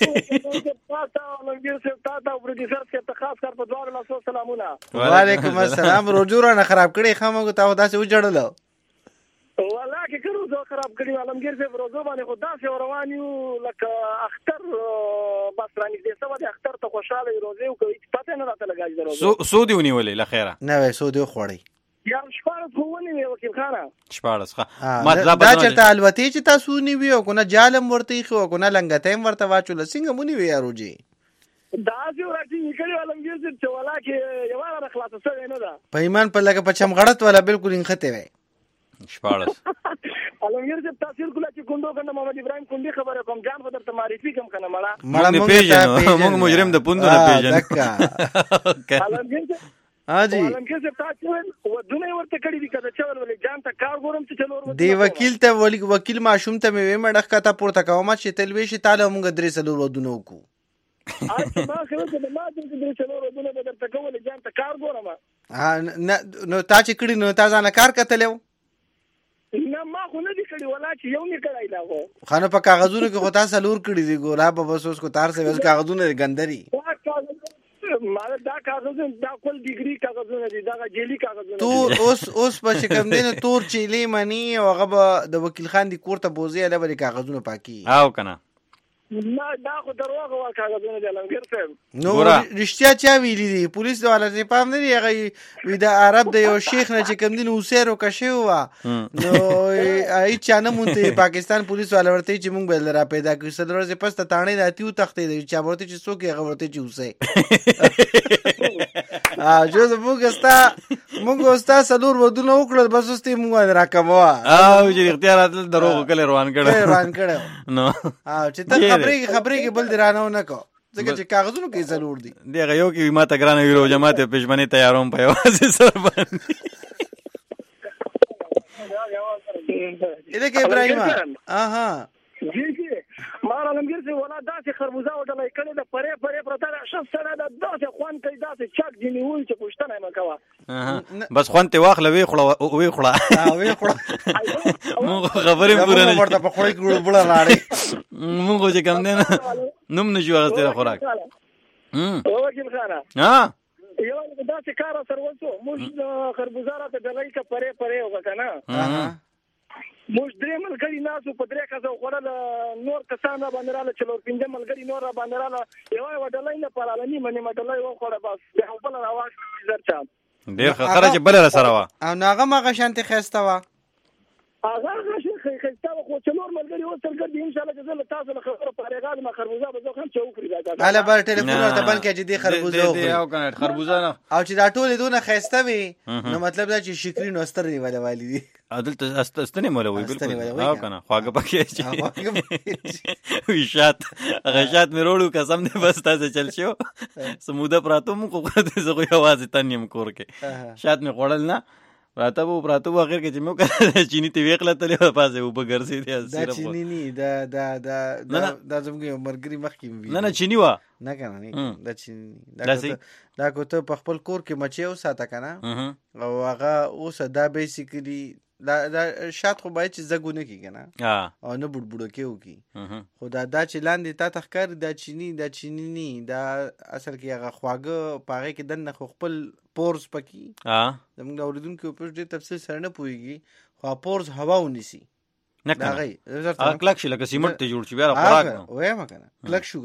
وعلیکم السلام رجوع نه خراب کړي خامو ته داسې وجړل
والله کې کړو زه خراب کړی عالمگیر سے روزو باندې خو داسې روانیو لکه اختر بس رانګ دې سبا د اختر ته خوشاله روزي او کوي پته نه راته لګاج درو
سو دی ونیولې لخيره
نه وای سو دی خوړی
یار شپاره خو ونی وکیل خانه
شپاره ښه
دا چرته الوتی چې تاسو نیوي او کنه جالم ورته خو کنه لنګتایم ورته واچول څنګه مونږ وی یارو جی
دا چې ورته نکړی عالمگیر چې ولا کې یو را خلاص سره نه ده
په ایمان په لګه په چمغړت ولا بالکل انخته وای
شپارس
عالمگیر چې تاثیر کوله چې کوندو کنه محمد ابراهيم کوندي خبره کوم جان خو درته معرفي کوم کنه مړه
موږ پیژنو موږ مجرم د پوندو نه پیژنو
عالمگیر
हाजी
عالمگیر چې تاسو ودونه ورته کړی دي کده چې ولې جان ته کار ګورم چې چلور
دی وکیل ته وکیل ماشوم ته مې مړخ کته پورته کوم چې تلوي شي تعالی موږ درې سلور ودونه وکړو
اته ما خو ته ما درې سلور ودونه به درته کول جان ته کار ګورم
نو تا چې کړی نو تا ځان کار کتلو
نه ما خو نه دي کړی ولا چې یو نه کړای لا خو
خانه په کاغذونو کې خو تاسو لور کړی دي ګورا په بس اوس کو تار سے بس کاغذونه ګندري
ما دا کاغذونه دا کول ډیګری کاغذونه دي دا جیلی کاغذونه
تو اوس په شکم دین تور چيلي منی او هغه د وکیل خان دی کوړه بوزي له بری کاغذونه پاکي
او کنه
نه دا خو دروغ وا کاغذونه دي لنګر صاحب
نو رښتیا چا ویلي دي پولیس والا ته پام نه دی هغه وی د عرب د یو شیخ نه چې کم دین اوسېرو کښه وا نو ای چانه مونته پاکستان پولیس والا ورته چې مونږ بل را پیدا کړ سره ورځ پس ته تانه داتیو تختې دی چې ورته چې څوک هغه ورته چې اوسې جو مونږ استا سلور ودونه وکړل بس واستې مونږ راکموا
او چې اختیارات دروغ کله روان کړه نو
چې ته خبرې کې بل درانه نه کو ځکه چې کاغذونو کې ضرور دي
دغه یو کې ما ته ګرانه ویلو جماعت پښمنه تیاروم په واسه سر باندې
اله کې ابراهیم
مار عالمگیر سي ولا داسې خربوزه وډلای کړي د پرې پرته شخص سره د داسې خوان کوي داسې چک دی نیول چې پښتنه ما کوه
بس خوان ته واخله وی خړه مونږ خبرې پوره نه
ورته په خوړې کې وړه لاړې
مونږ چې کم نه نوم نه جوړه ته خوراک
وکیل خانه
ها
یو داسې کار سره وڅو موږ خربوزه را ته دلای کا پرې وکنه موږ درې ملګري ناسو په درې کسه خوړل نور کسان باندې رااله چې لور پنځه ملګري نور باندې رااله یو وډلای نه پراله نیمه مډلای وخوړه بس د خپل راواش زرچا
ډیر خطر چې بل سره وا
او ناغه ما غشانته خسته وا
هغه خسته خو چې نور ملګري وصل کړي ان شاء الله جزاله تاسو له خبره پرېګاد ما خربوزه به زه هم چوکري راځه
اله بر ټلیفون ورته بند کې چې دی خربوزه
او کنه خربوزه نه
او چې دا ټول دونه خسته وي نو مطلب دا چې شکرې نو ستر نیول والی دي
عدل ته استنه مولا وی بالکل او کنه خواګه پکې وی شات غشات مې وروړو قسم دې بس تاسو چل شو سموده پراتو مو خو زه خو आवाज تنیم کور کې شات مې خوړل نه پراتو اخر کې چې مو چینی ته ویخله تلې پاسه وبګرسي دي
دا چینی نه دا زموږ مرګري مخکې
نه چینی وا
نه کنه دا چینی دا کوته په خپل کور کې مچي او ساته کنه او هغه اوس دا بیسیکلی دا شات خو باید چې زګو نه کیږي نه او نه بډبډو کېو کی خو دا چې لاندې تا تخکر دا چینی نه دا اصل کې هغه خواګه پاغه کې دنه خو خپل پورز پکی زموږ اوریدونکو په دې تفصیل سره نه پويږي خو پورز هوا ونیسي
نه کوي کلک شي لکه سیمنټ ته جوړ شي بیا خوراک
وایم کنه کلک شو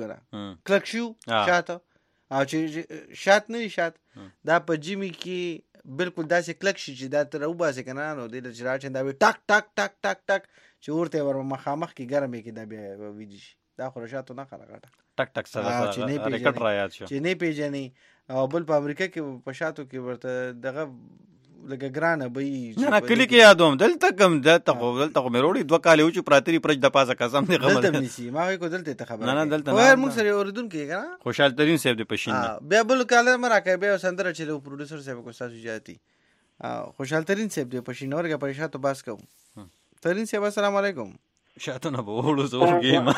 شات او چې شات نه شات دا په جیمی کې بالکل داسې کلک شي چې دا تر وباسه کنه نو د چراچ دا وي ټک ټک ټک ټک ټک چې ورته ور مخامخ کې ګرمه کې دا بیا ویږي دا خورشاتو نه خلاګه
ټک ټک سره ریکټ را یاد شو
چې نه پیژني او بل په امریکا کې په شاتو کې ورته دغه لکه ګرانه به
نه کلی کې یادوم دلته کم دلته مې وروړي 2 کال یو چې پراتری پرج د پاسه قسم دې خبر
دلته نسی ما کو دلته ته خبر
نه دلته
نه موږ سره اوریدونکو کنه
خوشحال ترين صاحب دې پښین
بیا بل کال مراکه بیا سندره چې پروډوسر صاحب کو تاسو جاتی خوشحال ترين صاحب دې پښین ورګه پریشاتو باس کوم ترين صاحب السلام علیکم
شاتو نه وړو زورګي ما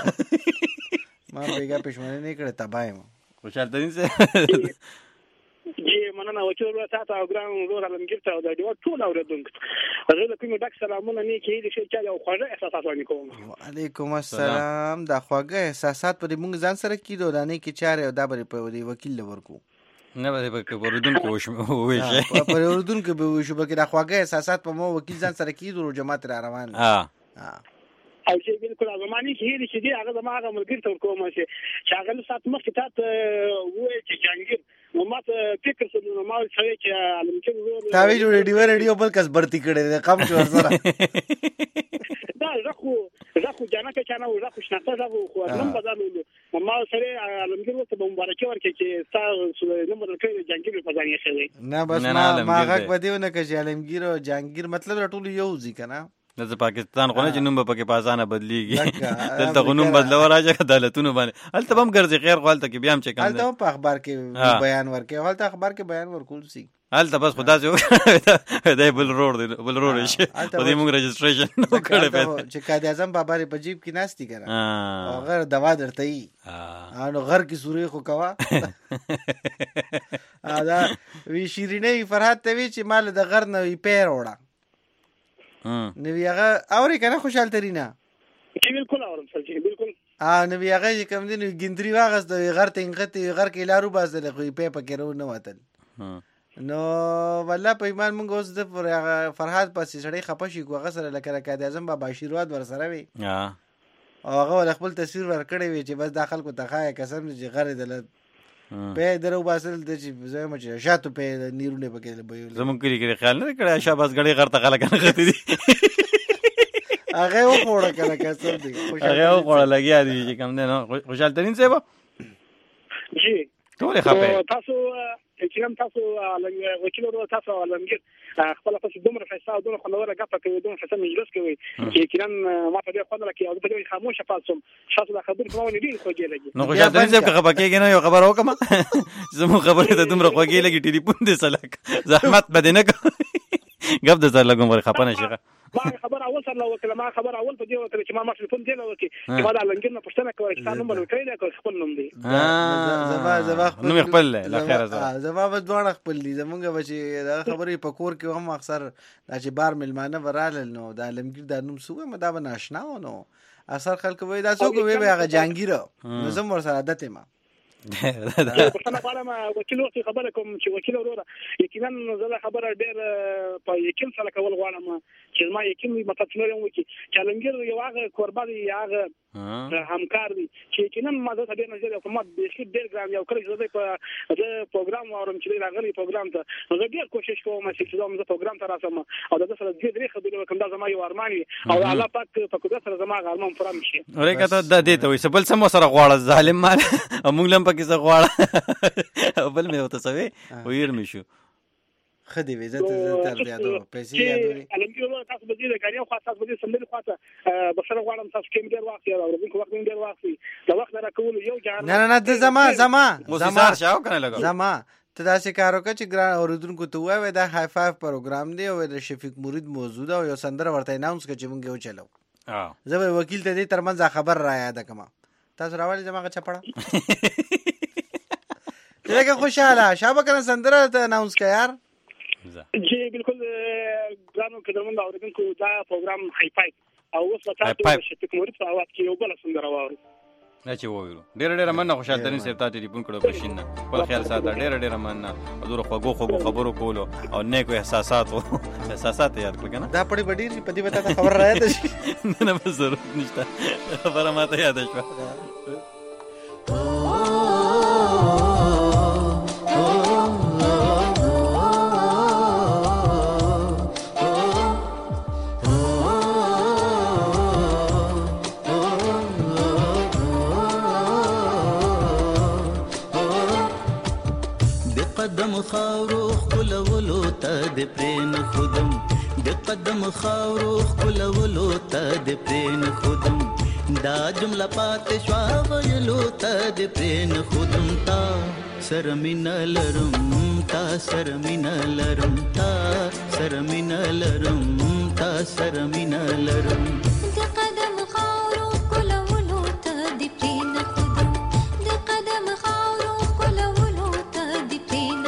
بیګه پښمنه نه کړه تبایم
خوشحال ترين صاحب
جی مننه وکیل تاسو او ګران ورور عالمگیر ته د ډیو ټول اوریدونکو زه د کوم ډاک سلامونه نه کیږي چې چا یو خوږه احساسات ونی کوم
وعلیکم السلام دا خوږه احساسات په موږ ځان سره کیدو رانه کی چاره او دا بری په وکیل ورکو
نه به په اوریدونکو وښه
په اوریدونکو به وښه بلکې دا خوږه احساسات په مو وکیل ځان سره کیدو جماعت را روان
او چې بالکل زماني کې دې چې هغه زماغه ملګری تر کومه چې هغه سات مخکې تاسو وې چې جنگیر نو ماته فکر سره نو ما چې علمکین
تا وی جوړ ریډیو بل کس برتی کړي کم شو سره
دا زخو جنا کې چانه زخو شناخته زخو خو نن بدلولو ما سره علمکین وته مبارکي ورکړي چې تاسو نمبر کې جنگیر په ځای شوی
نه بس ما غږ بدیونه کې علمگیر او جنگیر مطلب ټول یو ځی کنه
د پاکستان غونه چې نوم به پکې پاسانه بدلیږي دلته غنوم بدلو راځي عدالتونه باندې هلته هم ګرځي خیر غلطه کې بیا هم چې کم
هلته په اخبار کې بیان ورکې هلته اخبار کې بیان ورکول سي
هلته بس خدا دې دا بل روډ شي په دې موږ رجستریشن وکړې په
چې قائد اعظم بابا په جیب کې ناشتي کړه او غیر دوا درته ای نو غر کې سوري خو کوا دا وی شیرینې فرحت ته وی چې مال د غر نه پیر وړه نو هغه اوري کنه خوشحال ترینا
چې بالکل اورم سر چې بالکل
نو هغه کوم دي ګندري واغس د غر ته انغته غر کې لارو باسل خو په پکې رو نه وتل نو والله په ایمان مونږ اوس د فرحات پسې سړی خپشي کوغه سره لکه قائد اعظم بابا آشیرواد ور سره وي هغه خپل تصویر ور کړی وي چې بس داخل کو تخای قسم چې غر دل په درو باسل د چې زما چې شاتو په نیرونه پکې
زمون کړي خیال نه کړی شاباس غړي غړ ته خلک نه غتی دي
هغه وخوړه کنه قسم دي
هغه وخوړه لګیا دي چې کوم نه خوشحال ترين صاحب
جی
ټول خپه
تاسو چې هم تاسو وکیل ورو تاسو علمگیر خپل تاسو دومره فیصله او دومره خلوره غفه کوي دومره فیصله مجلس کوي چې کینن ما په دې خو نه کې او په دې خاموشه پاتم شاته د خبرې په ونه دي خوږی لګي
نو خوشحال ترين صاحب خبر کېږي نه یو خبر وکم زمو خبره ته دومره خوږی لګي ټلیفون دې سلاک زحمت بدنه غب د سره لګم ور خپنه شيغه
ما خبر اول سره وکړه ما خبر اول په دې وکړه چې ما ټلیفون دی وکړي چې ما د لنګر نه پښتنه کوي چې تاسو نمبر وکړئ دا خپل نوم دی
زما خپل لا خیر زما به دوه خپل دي زمونږ بچي دا خبرې په کور کې هم اکثر چې بار ملمانه ورال نو دا لمګر د نوم سوه مدا به ناشنا ونو اثر خلک وای دا څوک وی به هغه جانګیره نو زم ور سره عادت ما
پښتنه غواړم وکیل وخت خبره کوم چې وکیل وروره یقینا زه خبره ډېر په یقین سره کول غواړم چې ما یقین مطلب نور یم وکي چې لنګر یو هغه قربا دی هغه همکار دی چې یقینا ما زه ډېر نظر کوم د شي ډېر ګرام یو کله چې په پروګرام اورم چې راغلی پروګرام ته نو زه ډېر کوشش کوم چې زه پروګرام ته راسم او د سره دې خبرې وکم دا زما یو ارمان او الله پاک په قدرت سره زما ارمان پوره شي
ورګه ته د دې ته وي سبل سم سره غواړه ظالم مال موږ لم پکې څه غواړه بل مې وته سوي وير مې شو
خدي وي زه تر یادو پیسې یادوري
الګیرو تاسو به دې کاریو خاصه به دې سمې خاصه بشره غواړم تاسو کې ډېر وخت او ربکو وخت ډېر وخت د وخت را کول یو جهان
نه د زما
موسیقار شاو کنه لګا
زما ته دا شکارو که چې ګران اوریدونکو ته وای دا های فایو پروګرام دی او د شفیق مرید موجود او یو سندره ورته اناونس کړي چې مونږ یو چلو زه به وکیل ته دې ترمنځ خبر را یاد کما تاسو راوالي زما چپړه دغه خوشاله شابه کنه سندره ته اناونس کړه یار
جی بالکل ګرانو کډمن اوریدونکو دا پروګرام های فایو او اوس تاسو شفیق مرید په اواز کې یو بل سندره واورئ
نه چې وویلو ډېر مننه خوشحال ترين صاحب ته ټلیفون کړو پښین نه په خیال ساته ډېر مننه حضور خوږو خبرو کولو او نیکو احساسات یاد کړ کنه
دا پړې بډې په دې وته خبر راځي
نه به ضرورت نشته خبره ماته یاد شوه
قدم خاورو خلولو ته د پرین خودم د قدم خاورو خلولو ته د پرین خودم دا جمله پات شوا ویلو ته د پرین خودم تا سرمین لرم تا سرمین لرم تا سرمین لرم تا سرمین لرم
د قدم خاورو خلولو ته د پرین خودم د قدم خاورو خلولو ته د پرین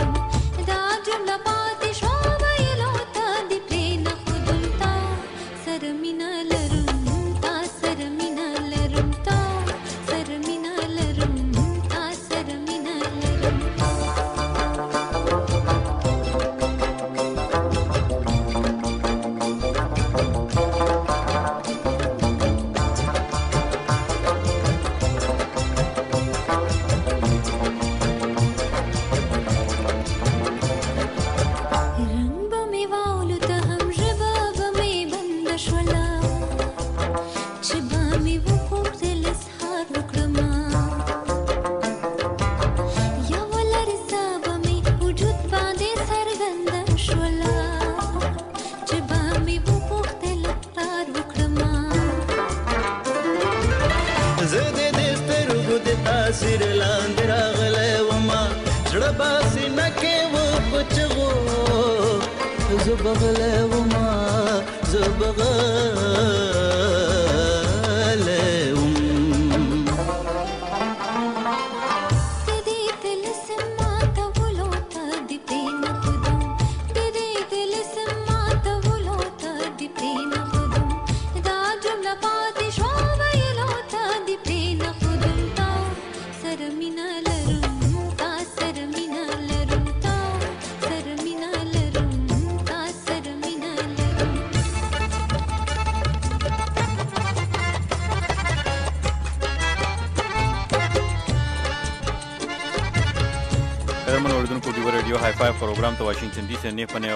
پروګرام ته واشنگټن ډي سي نه پنه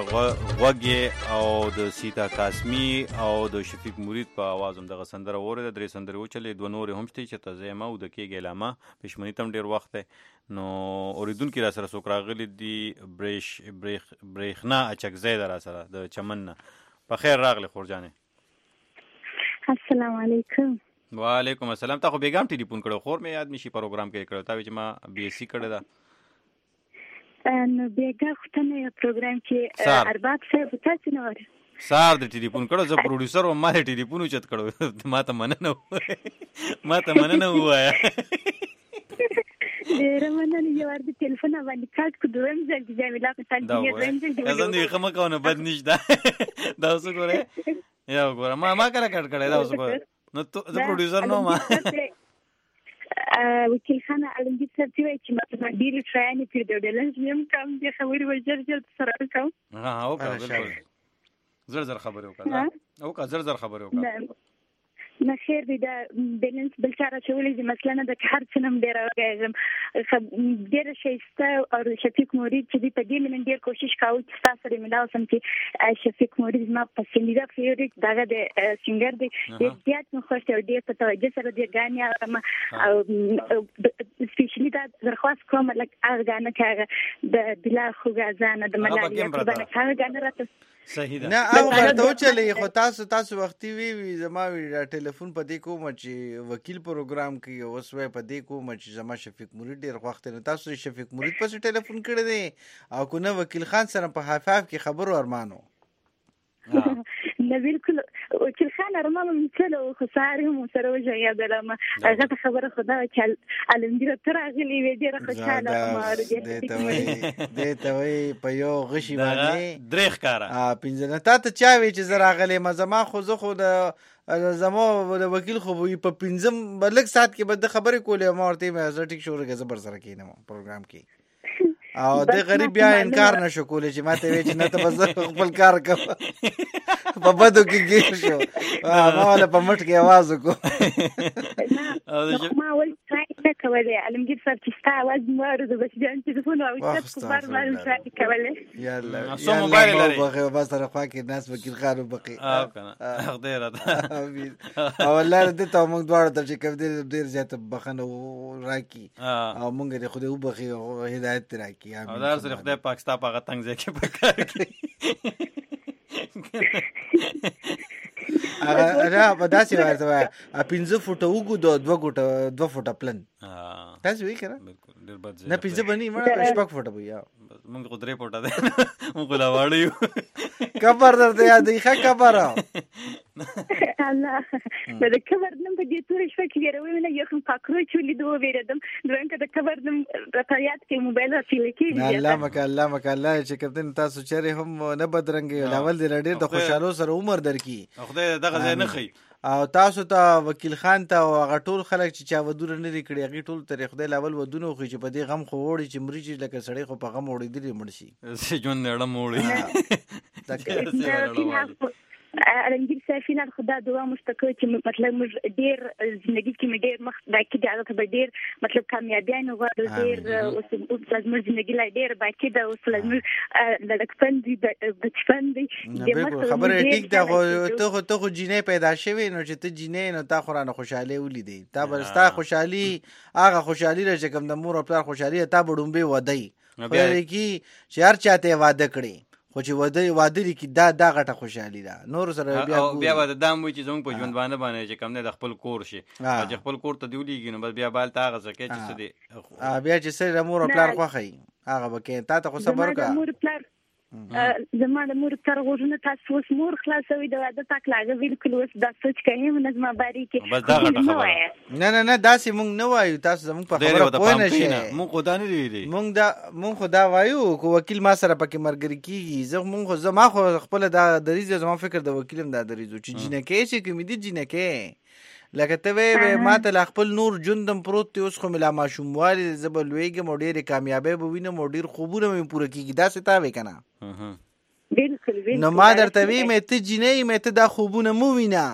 غوږی او د سیتا قاسمی او د شفیق مرید په आवाज هم دغه سندره وره د درې سندره و چلې دوه نور هم شته چې تزه ما او د کېګ علامه پښمنی تم ډیر وخت نو اوریدونکو را سره سوکراغلی دی بریخنا اچک زید را سره د چمن په خیر راغلی خورجانې
السلام علیکم
وعلیکم السلام تا خو بیګام ټلیفون کړو خور مې یاد نشي پروګرام کې کړو تا چې ما بي اس سي کړی دا
نو بیګه ختنه پروګرام کې ارباب صاحب تاسو نه وره
سار د ټلیفون کړو زه پروډوسر او ما ټلیفون چت کړو ما ته مننه وایا
ډېر مننه یو ور د ټلیفون باندې کاټ کو دویم ځل د جمیله په تل کې درنځ دی
زه نه کوم کاونه بد نشته دا اوس ګوره یا ګوره ما کړه کټ کړه دا اوس ګوره نو ته پروډوسر نو ما
وکیل خان علمگیر صاحب چې مثلا ډېر ټراینې پر ډېلنس نیم کم دي خبرې وجر سره کوم
او بالکل زر خبرې وکړه خبرې وکړه
نه خیر دی دا بیلنس بل چاره چولې چې مثلا د هر څه نم ډیر راغیم ډیر شایسته او شفیق مرید چې په دې من ډیر کوشش کاوه چې تاسو سره ملاو سم چې شفیق مرید ما پسندیده فیوریټ دغه د سینګر دی زیات نو خوښ او ډیر په توجه سره دی غانې او سپیشلی دا درخواست کوم لکه هغه غانې کاغه د بلا خوګازانه د ملالي په باندې هغه غانې راته
صحیح ده نه او ورته چلې خو تاسو وختي وی زما ټلیفون په دې کوم چې وکیل پروګرام کې اوس وای په دې کوم چې زما شفیق مرید ډیر وخت نه تاسو شفیق مرید په ټلیفون کړی دی او کو نه وکیل خان سره په حفاف کې خبرو ارمانو
نه بالکل وکیل خان ارمانو مثلو خساره مو سره وجه دلم هغه خبره خدا چې علمگیر تر غلی وی ډیره خوشاله ما
دې ته وی په یو غشي باندې
درېخ کارا
پنځنه ته چا وی چې زرا غلی مزما خو زه خو د زمو د وکیل خو په پنځم بلک سات کې بد خبرې کولې ما ورته مې ازټیک شوره کې زبر سره کینم پروګرام کې او د غریب بیا انکار نشو کولای چې ماته وی چې نه ته بس خپل کار کوم په بدو کې ګیر شو ما ولا په مټ کې आवाज وکړ
ما ول ټرای کولای علمگیر صاحب چې ستا आवाज مارو د بچیان چې فون او چې په بار باندې ټرای کولای
یالا سو موبایل لري بغه بس سره خوا کې ناس وکیل خان وبقي
کنه خدای را
او الله دې ته موږ دواړه ته چې کوم ډیر زیات بخنه راکی او موږ دې خو دې وبخي هدایت راکی
او دار سره خدای پاکستان په غتنګ ځکه پکار کی
اغه په داسې ورته 15 فوټه وګو 2 فوټه پلن تاسو وی کړه
بالکل ډیر بد
نه 15 بنې مړه 6 فوټه ویا
موږ خو 3 فوټه ده موږ لا واړیو
کبر درته یاد ښه کبر
الله د کبر نم په دې تورې شپه کې وروي نه یو کوم پاکرو چولې دوه ویردم دویم که د کبر نم راتیات کې موبایل راځي کې
الله مک الله چې کپتن تاسو چیرې هم نه بدرنګي لاول دې ډېر د خوشاله سره عمر درکې
خدای دغه ځای نه خي
او تاسو ته وکیل خان ته هغه ټول خلک چې چا ودونه نه لري کړي هغه ټول تاریخ د لاول ودونه خو چې په دې غم خو وړي چې مریږي لکه سړی خو په غم وړي دي مرشي
ژوند نړم وړي
علمگیر صاحب فینال خدا دعا مشتکو چې مطلب موږ ډیر ژوندۍ کې مې ډیر مخ باقي دی هغه به ډیر مطلب کامیابیانه غواړو ډیر اوس لازم ژوندۍ لا ډیر باقي ده اوس لازم لکفن دي بچپن دي
خبره ټیک ده خو ته خو جینې پیدا شوی نو چې ته جینې نو تا خورانه خوشاله ولیدې تا برستا خوشحالي هغه خوشحالي چې کوم د مور او پلار خوشحالي تا بډومبه ودی خو کی چې هر چاته وعده کړي خو چې واده لري دا غټه خوشحالي ده نور سره
بیا واده دام وي چې زموږ په ژوند باندې چې کم نه د خپل کور شي چې خپل کور ته دیولېږي نو بس بیا بال تا غزه کې چې څه دي
بیا چې سره مور او پلار خوخی هغه وکې تا ته خو صبر وکړه
زما د مور تر غوښنه تاسو اوس مور خلاصوي د واده تک لاګه بالکل اوس دا سوچ کوي منځ ما باری کې
نه داسې مونږ نه وایو تاسو زموږ په خبره پوه نه شئ
مونږ خدا نه ویلي
مونږ خدا وایو کو وکیل ما سره پکې مرګري کیږي زما خو خپل د دریز زما فکر د وکیلم د دریزو چې جنکه چې کوم دي جنکه لکه ته وې ما ته خپل نور جوندم پروت دی اوس خو ملا ماشوموالي زبلويګم او ډېر کامیابی به وینم او ډېر خوبونه مې پوره کیږي دا څه تا وې کنه
بالکل
نو ما درته وی مې ته جنې مې ته دا خوبونه مو وینا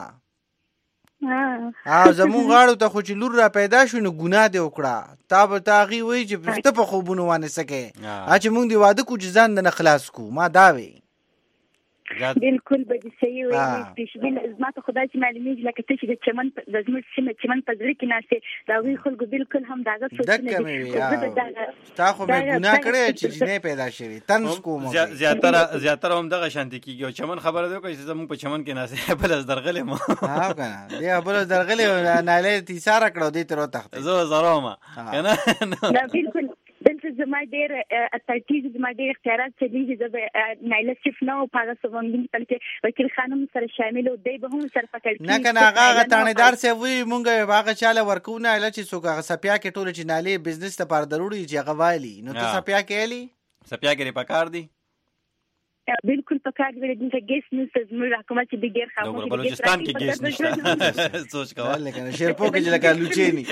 زمون غاړو ته خو چې لور را پیدا شو نو ګناه دی وکړه تا به تاغي وای چې پښته په خوبونه وانه سکے چې مونږ دی واده کو چې ځان نه خلاص کو ما دا وی
بالکل به صحیح وي سپیشل ما ته خدای چې معلومیږي لکه ته چې د چمن د زموږ چمن په ځل کې ناشته دا وی خلکو بالکل هم داغه
سوچنه دي تا خو مې ګناه کړې چې جنې پیدا شوی تنس کوم
زیاتره هم دغه شانتي کیږي او چمن خبره ده کوي چې زموږ په چمن کې ناشته بل از درغلې ما
کنه دی بل از درغلې نه له تیساره کړو دې تر وخت
زه زراما کنه
بالکل دلته زما ډېر اتلټیز زما ډېر اختیارات چلیږي زه نایله صرف نه په هغه سوونګین بلکې وکیل خانم سره شامل او دی به هم سره پکړ
نه کنه هغه تانیدار سه وی مونږ هغه چاله ورکو نه اله چې څوک هغه سپیا کې ټول چې نالي بزنس ته پر ضروري چې هغه والی نو ته سپیا کې الی
سپیا کې پکار دی
بالکل پکار دی د ګیس نیوز زموږ حکومت چې ډېر خاموش
دی بلوچستان کې ګیس نشته سوچ کوه
لکه شیرپو کې لکه لوچېنی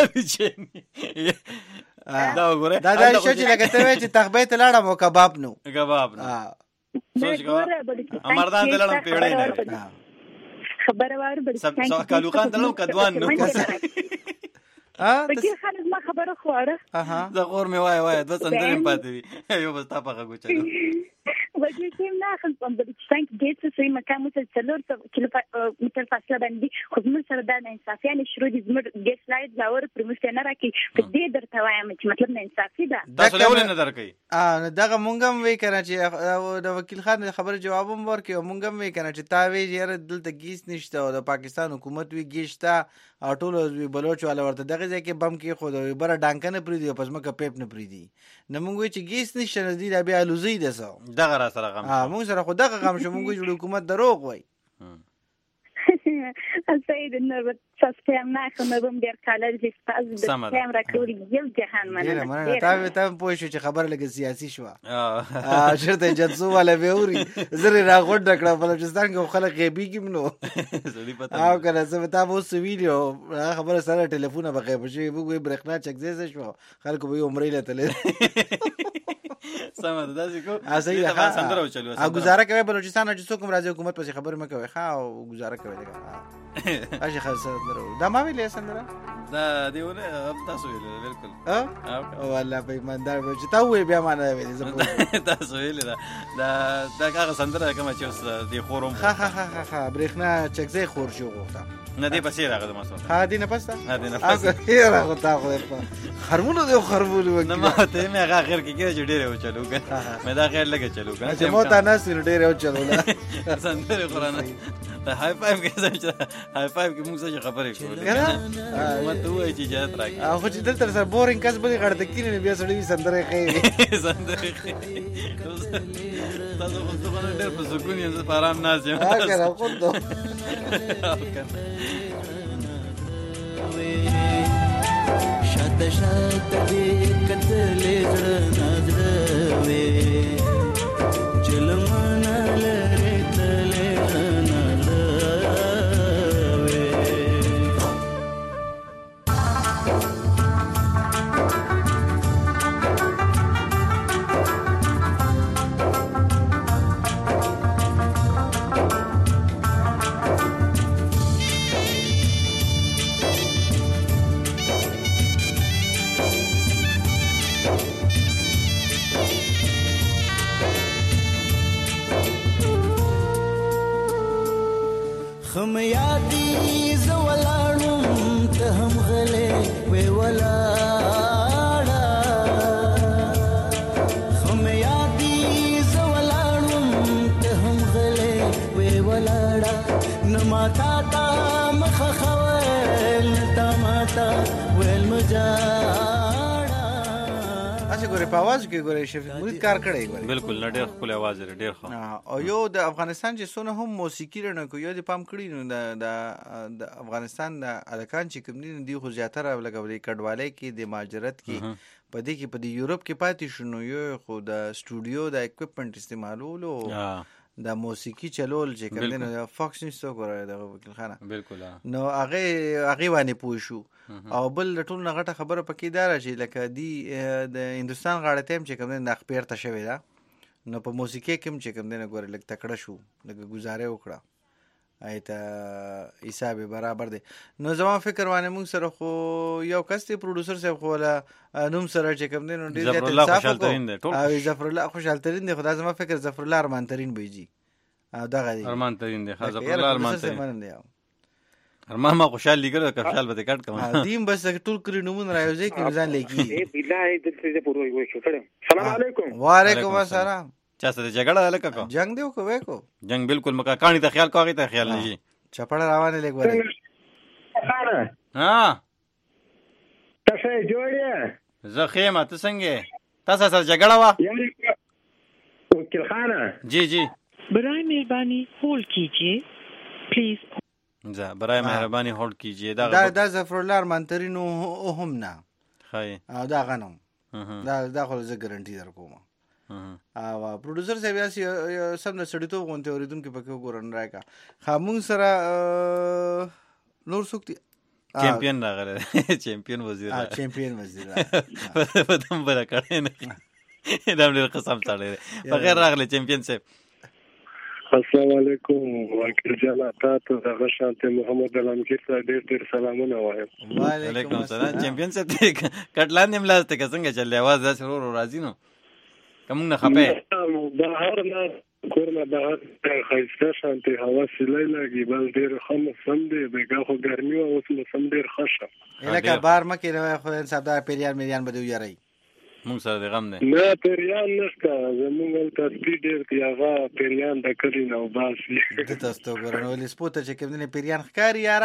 دا وګوره
دا شو چې لکه ته چې تخبې ته لاړم او کباب نو
سوچ کوه امردان ته لاړم پیړې نه
خبره واره بل
څه کالو خان دلو کدوان نو
وکیل خان ما خبره خواره
زه غور مې وای د سندرې پاتې وي یو بس تا په غوچلو
وکیل خان نه خپل په بلوچستان کې ګیټ څه مکان متل کیلومتر فاصله باندې خو موږ سره دا انصافیانه شروع دي زموږ ګیټ لایټ لاور پرموشن نه راکې په دې درته وایم چې مطلب نه انصافي ده
دا څه نه درکې
دغه مونږ هم وی کنه چې د وکیل خان خبره جواب هم ورکړي او مونږ هم وی کنه چې تا وی یاره دلته ګیس نشته او د پاکستان حکومت وی ګیشتا او ټول بلوچ والا ورته دغه ځای کې بم کې خو د بره ډانکه نه پریدي او پس مکه پیپ نه پریدي نو مونږ وی چې ګیس نشته نزدې دا بیا لوزي ده سو
دغه را سره غم
مونږ سره خو دغه غم شو مونږ چې حکومت دروغ وای
سید نو سستم نه کوم ډیر کالر چې تاسو د کیمرا کوري یو جهان
مننه تا پوه شو چې خبر لګ سیاسي شو شرط جنسو والا ویوري زری را غوډ کړه بلوچستان کې خلک غیبی کې منو او کنه زه تا مو ویډیو خبر سره ټلیفون به غیب شي وګوي برېښنا چکزې شو خلکو به عمرې لته
سمه ده داسې کو
صحیح
ده سندره وچلو
او گزاره کوي بلوچستان چې څوک راځي حکومت پسې خبر مکه وي ښا او گزاره کوي دغه اجي خاصه دا ما ویلې سندره
دا دیونه تاسو ویل بالکل
او والله په ایماندار به چې تا وې بیا معنا ویلې زه
تاسو ویل دا هغه سندره کوم چې اوس دی خورم
ها برېښنا چکزې خور شو غوښته
نه دی پسې راغله ما سره
ها دی نه پسته
ها دی نه پسته
یاره غوتا خو خرمونو دی خرمونو
نه ما ته مې هغه اخر کې کېږي ډېر و چلو کنه مې دا خیر لګه چلو کنه
چې مو ته ناس ډېر و چلو لا
سندره قرآن دا هاي فایو کې څه هاي فایو کې موږ څه خبرې کولې ما ته وایي چې جات راځي
او چې دلته سره بورینګ کس بلی غړ د کینې بیا سړی سندره کوي
سندره کوي تاسو خو څنګه ډېر په سکون یې په آرام ناز یم
هغه خو ته
شات شات دې کتلې زړه نازړه وې چلمن لره تلې خم یادی زولاړم ته هم غلې وې ولاړه خم یادی زولاړم ته هم غلې وې ولاړه نما تا تا مخ خوال تا ماتا ویل مجاړه
اچھا ګوره په आवाज کې ګوره شفیق مرید کار کړی ګوره
بالکل نه ډېر خپل आवाज لري ډېر ښه
او یو د افغانستان چې څونه هم موسیقي رڼه کو یو د پام کړی نو د افغانستان د الکان چې کوم دي خو زیاتره لګولې کډوالۍ کې د مهاجرت کې په دې کې په یورپ کې پاتې شنو یو خو د سټوډیو د اکوپمنٹ استعمالولو د موسیقي چلول چې کوم دي نو فاکس نیوز تو ګوره د وکیل خانه
بالکل
نو هغه باندې پوه شو او بل ټول نه غټه خبره پکې دار چې لکه دی د هندستان غاړه تیم چې کوم نه خپیر ته شوی دا نو په موسیقي کې چې کوم نه ګوره لکه تکړه شو لکه گزاره وکړه ایته حساب برابر دی نو زما فکر وانه موږ سره خو یو کس دی پروډوسر صاحب خو ولا نوم سره چې کوم دی نو ډیر زیات انصاف کو او ظفر الله خوشحال ترين دی خدای زما فکر ظفر الله ارمان ترين بيجي او دغه دی
ارمان ترين دی ظفر الله ارمان ترين ارمان ما خوشحال لګره خوشحال به کټ کوم
دیم بس ټول کړي نمون راوځي کې ځان لګي
بالله دې پوروي وای شو کړم سلام علیکم
وعلیکم السلام
چا سره جګړه هله کو
جنگ دیو کو وې کو
جنگ بالکل مکا کانی ته خیال کوی ته خیال نشي
چپړه روانه لګوره
ها
تاسو جوړه
زه خیمه ته څنګه تاسو سره جګړه وا
وکیل خانه
جی جی
برای مهربانی هولد کیجیے پلیز
زه برای مهربانی هولد کیجیے
دا ظفرالله ارمانترینو هم نه
خای
دا غنم دا خو زه ګارانټي درکوم او پروډوسر صاحب یاسي سم نه سړیتوب غونته اوریدونکو پکې وګورن راکا خامون سره نور سوکتي
چمپیون راغله چمپیون وزیر په دم بل کړه نه دا ډېر قسم سره بغیر راغله چمپیون صاحب
السلام علیکم وکیل جان تاسو د غشانت محمد علمگیر صاحب ډېر سلامونه وایم
وعلیکم السلام چمپیون صاحب کټلان نیملاسته څنګه چلې आवाज داسې ورو راځي نو کوم نه خپه
بهر نه کورنه بهر خایسته شانتي هوا سیلای لګي بل ډېر خم سم دی بیګه خو ګرمي او اوس موسم ډېر خوشه
الکه بار مکه نه خو انصاف دا پیریان میریان بده یاري
مونږ سره د غم نه
نه پیریان نشته زمونږ ته ډېر دی هغه پیریان د کلی نو باسي
د تاسو ګورنول سپوت چې کوم نه پیریان ښکاری یاره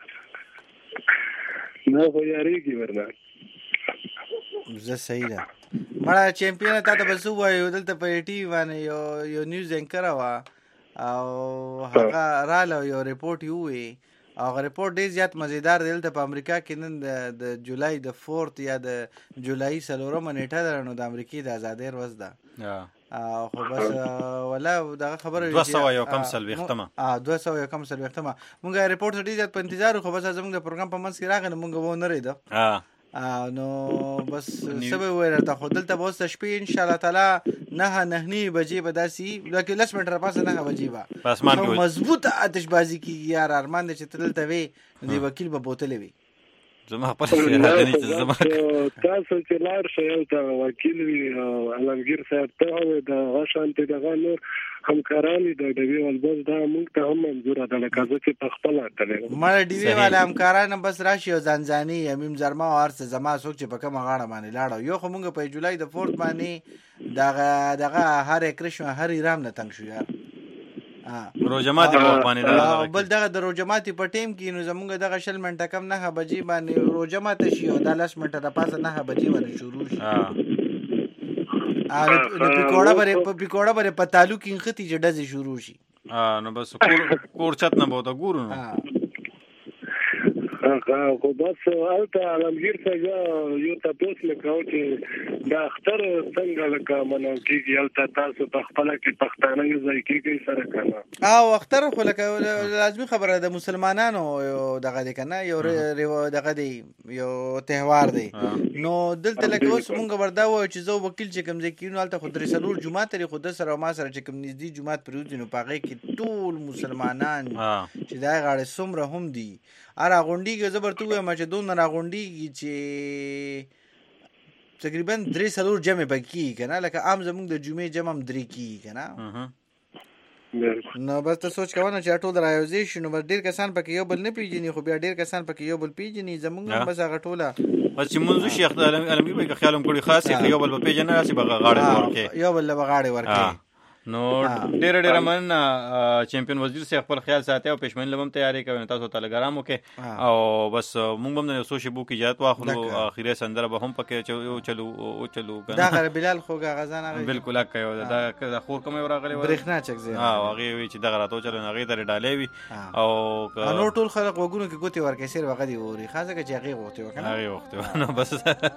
نه خو یاریږي ورنه
زه صحیح ده مړه چمپیون ته د بسو وایو دلته په ټي وی باندې یو نیوز انکر وا او هغه رااله یو ریپورت یوې او ریپورت ډېر زیات مزیدار دی دلته په امریکا کې نن د جولای د 4 یا د جولای 4 نیټه ده نو د امریکای د آزادۍ ورځ ده خو بس ولا دغه خبره
200 یو کم سل وختمه
200 یو کم سل وختمه مونږه ریپورت ډېر زیات په انتظار خو بس زموږ د پروګرام په منځ کې راغلی مونږ و نه ریده نو بس سبه ورته خو دلته به اوس شپې ان شاء الله تعالی 9 بجې به داسي لکه لس منټه پاسه 9 بجې به مضبوط آتشبازي کی یار ارمان دې چې تلته وي دی وکیل به بوتلې وي
زما په څیر راځي چې زما
تاسو چې لار شئ ته وکیل وي علمگیر صاحب ته د غشانت دغه نور همکارانی د ډیوی ولبس دا موږ ته هم منظور ده لکه چې په خپل اتلې
مړ ډیوی والا همکاران بس راشي او ځانځاني یمیم زرما او ارس زما څوک چې په کومه غاړه باندې لاړو یو خو موږ په جولای د 4 باندې دغه هر کرشن هر رام نه تنگ شو یار
روجماتي په باندې
بل دغه د روجماتي په ټیم کې نو زمونږ دغه شل منټه کم 9 بجې باندې روجمات شي او د 10 منټه د پاسه 9 بجې باندې شروع شي پیکوړه بره په تعلق کې ختی جډه شروع شي
نو بس کور چت نه بوته ګورو
خو بس البته علمگیر صاحب یو تاسو له کاو چې دا اختر څنګه لکه منو کېږي البته تاسو په خپل کې پښتانه یو ځای کې سره کنه
او اختر خو لکه لازمي خبره ده مسلمانانو دغه دي کنه یو دغه دی یو تهوار دی نو دلته لکه اوس مونږ وردا و چې زه وکیل چې کوم ځکه نو البته خو درې سلور جمعه ترې خو د سره ما سره چې کوم نږدې جمعه پروت نو پاغه کې ټول مسلمانان چې دا غاړه سمره هم دي اره غونډي کې زبرته وایم چې دوه نه غونډي چې تقریبا 3 سلور جمع پکې کنه لکه عام زموږ د جمعې جمع 3 کی کنه نو بس ته سوچ کوونه چې ټول رايوځي شنو بس ډیر کسان پکې یو بل نه پیژني خو بیا ډیر کسان پکې یو بل پیژني زموږ بس هغه ټوله
بس چې منځ شیخ علمگیر به خیالم کړی خاصه یو بل پیژنه راسي بغاړه ورکه
یو بل بغاړه ورکه
نو ډېر من چمپیون وزیر صاحب خپل خیال ساتي او پښمن لمم تیاری کوي تاسو ټلګرام وکي او بس موږ هم نو سوشي بو کې جات واخلو اخیری سندره به هم پکې چلو
دا غیر بلال خوګه غزان
بالکل کوي دا خور کوم راغلی
برېښنا چک زی
هغه وی چې دغه راتو چلو هغه ته ډالې وي او
نو ټول خلک وګونو کې ګوتې ورکې سیر وغدي ووري خاصه چې هغه وخت وکنه
هغه وخت نو بس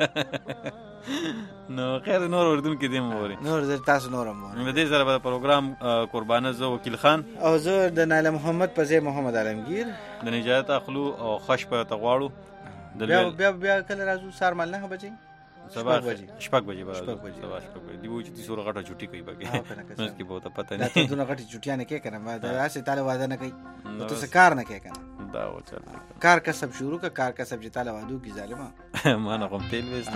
نو خیر نور اردن کې دیم ووري
نور تاسو نورم
نو دې سره پروګرام قربانه زه وکیل خان
او زه د نایله محمد په ځای محمد علمگیر
د نجات اخلو او خش په تغواړو
بیا کله راځو سار مال 9 بجې
شپږ بجې دی و چې د سور غټه چټي کوي بګي نو کې بہت پته نه
ته دونه غټي چټیا نه کې کنه ما دا اسه تعالی وعده نه کوي ته څه کار نه کوي کنه
دا و چل
کار کسب شروع کا کار کسب چې تعالی وعده کی ظالما
ما نه کوم تیل وېست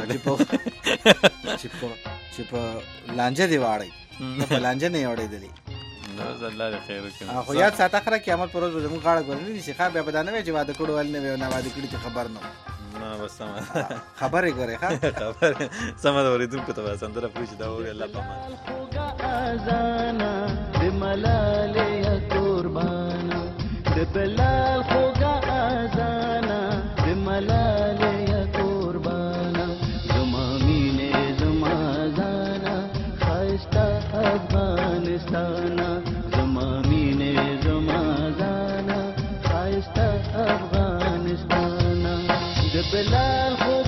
چې په لانجه دی واړی په لانجه نه وړې دي
نو الله خیر وکړي
خو یاد ساته خره قیامت پر ورځ زموږ غاړه ګورنې شي خا بیا بدانه وي چې واده کړو ول نه وي نه واده کړی ته خبر نه
بس
خبرې غره ښه
خبر سمه اوریدونکو ته سندره پوښتنه دا وری الله پامان
اذانا بملال یا قربان بلال خوگا اذانا بملال یا قربان زما مینه زما بلال خو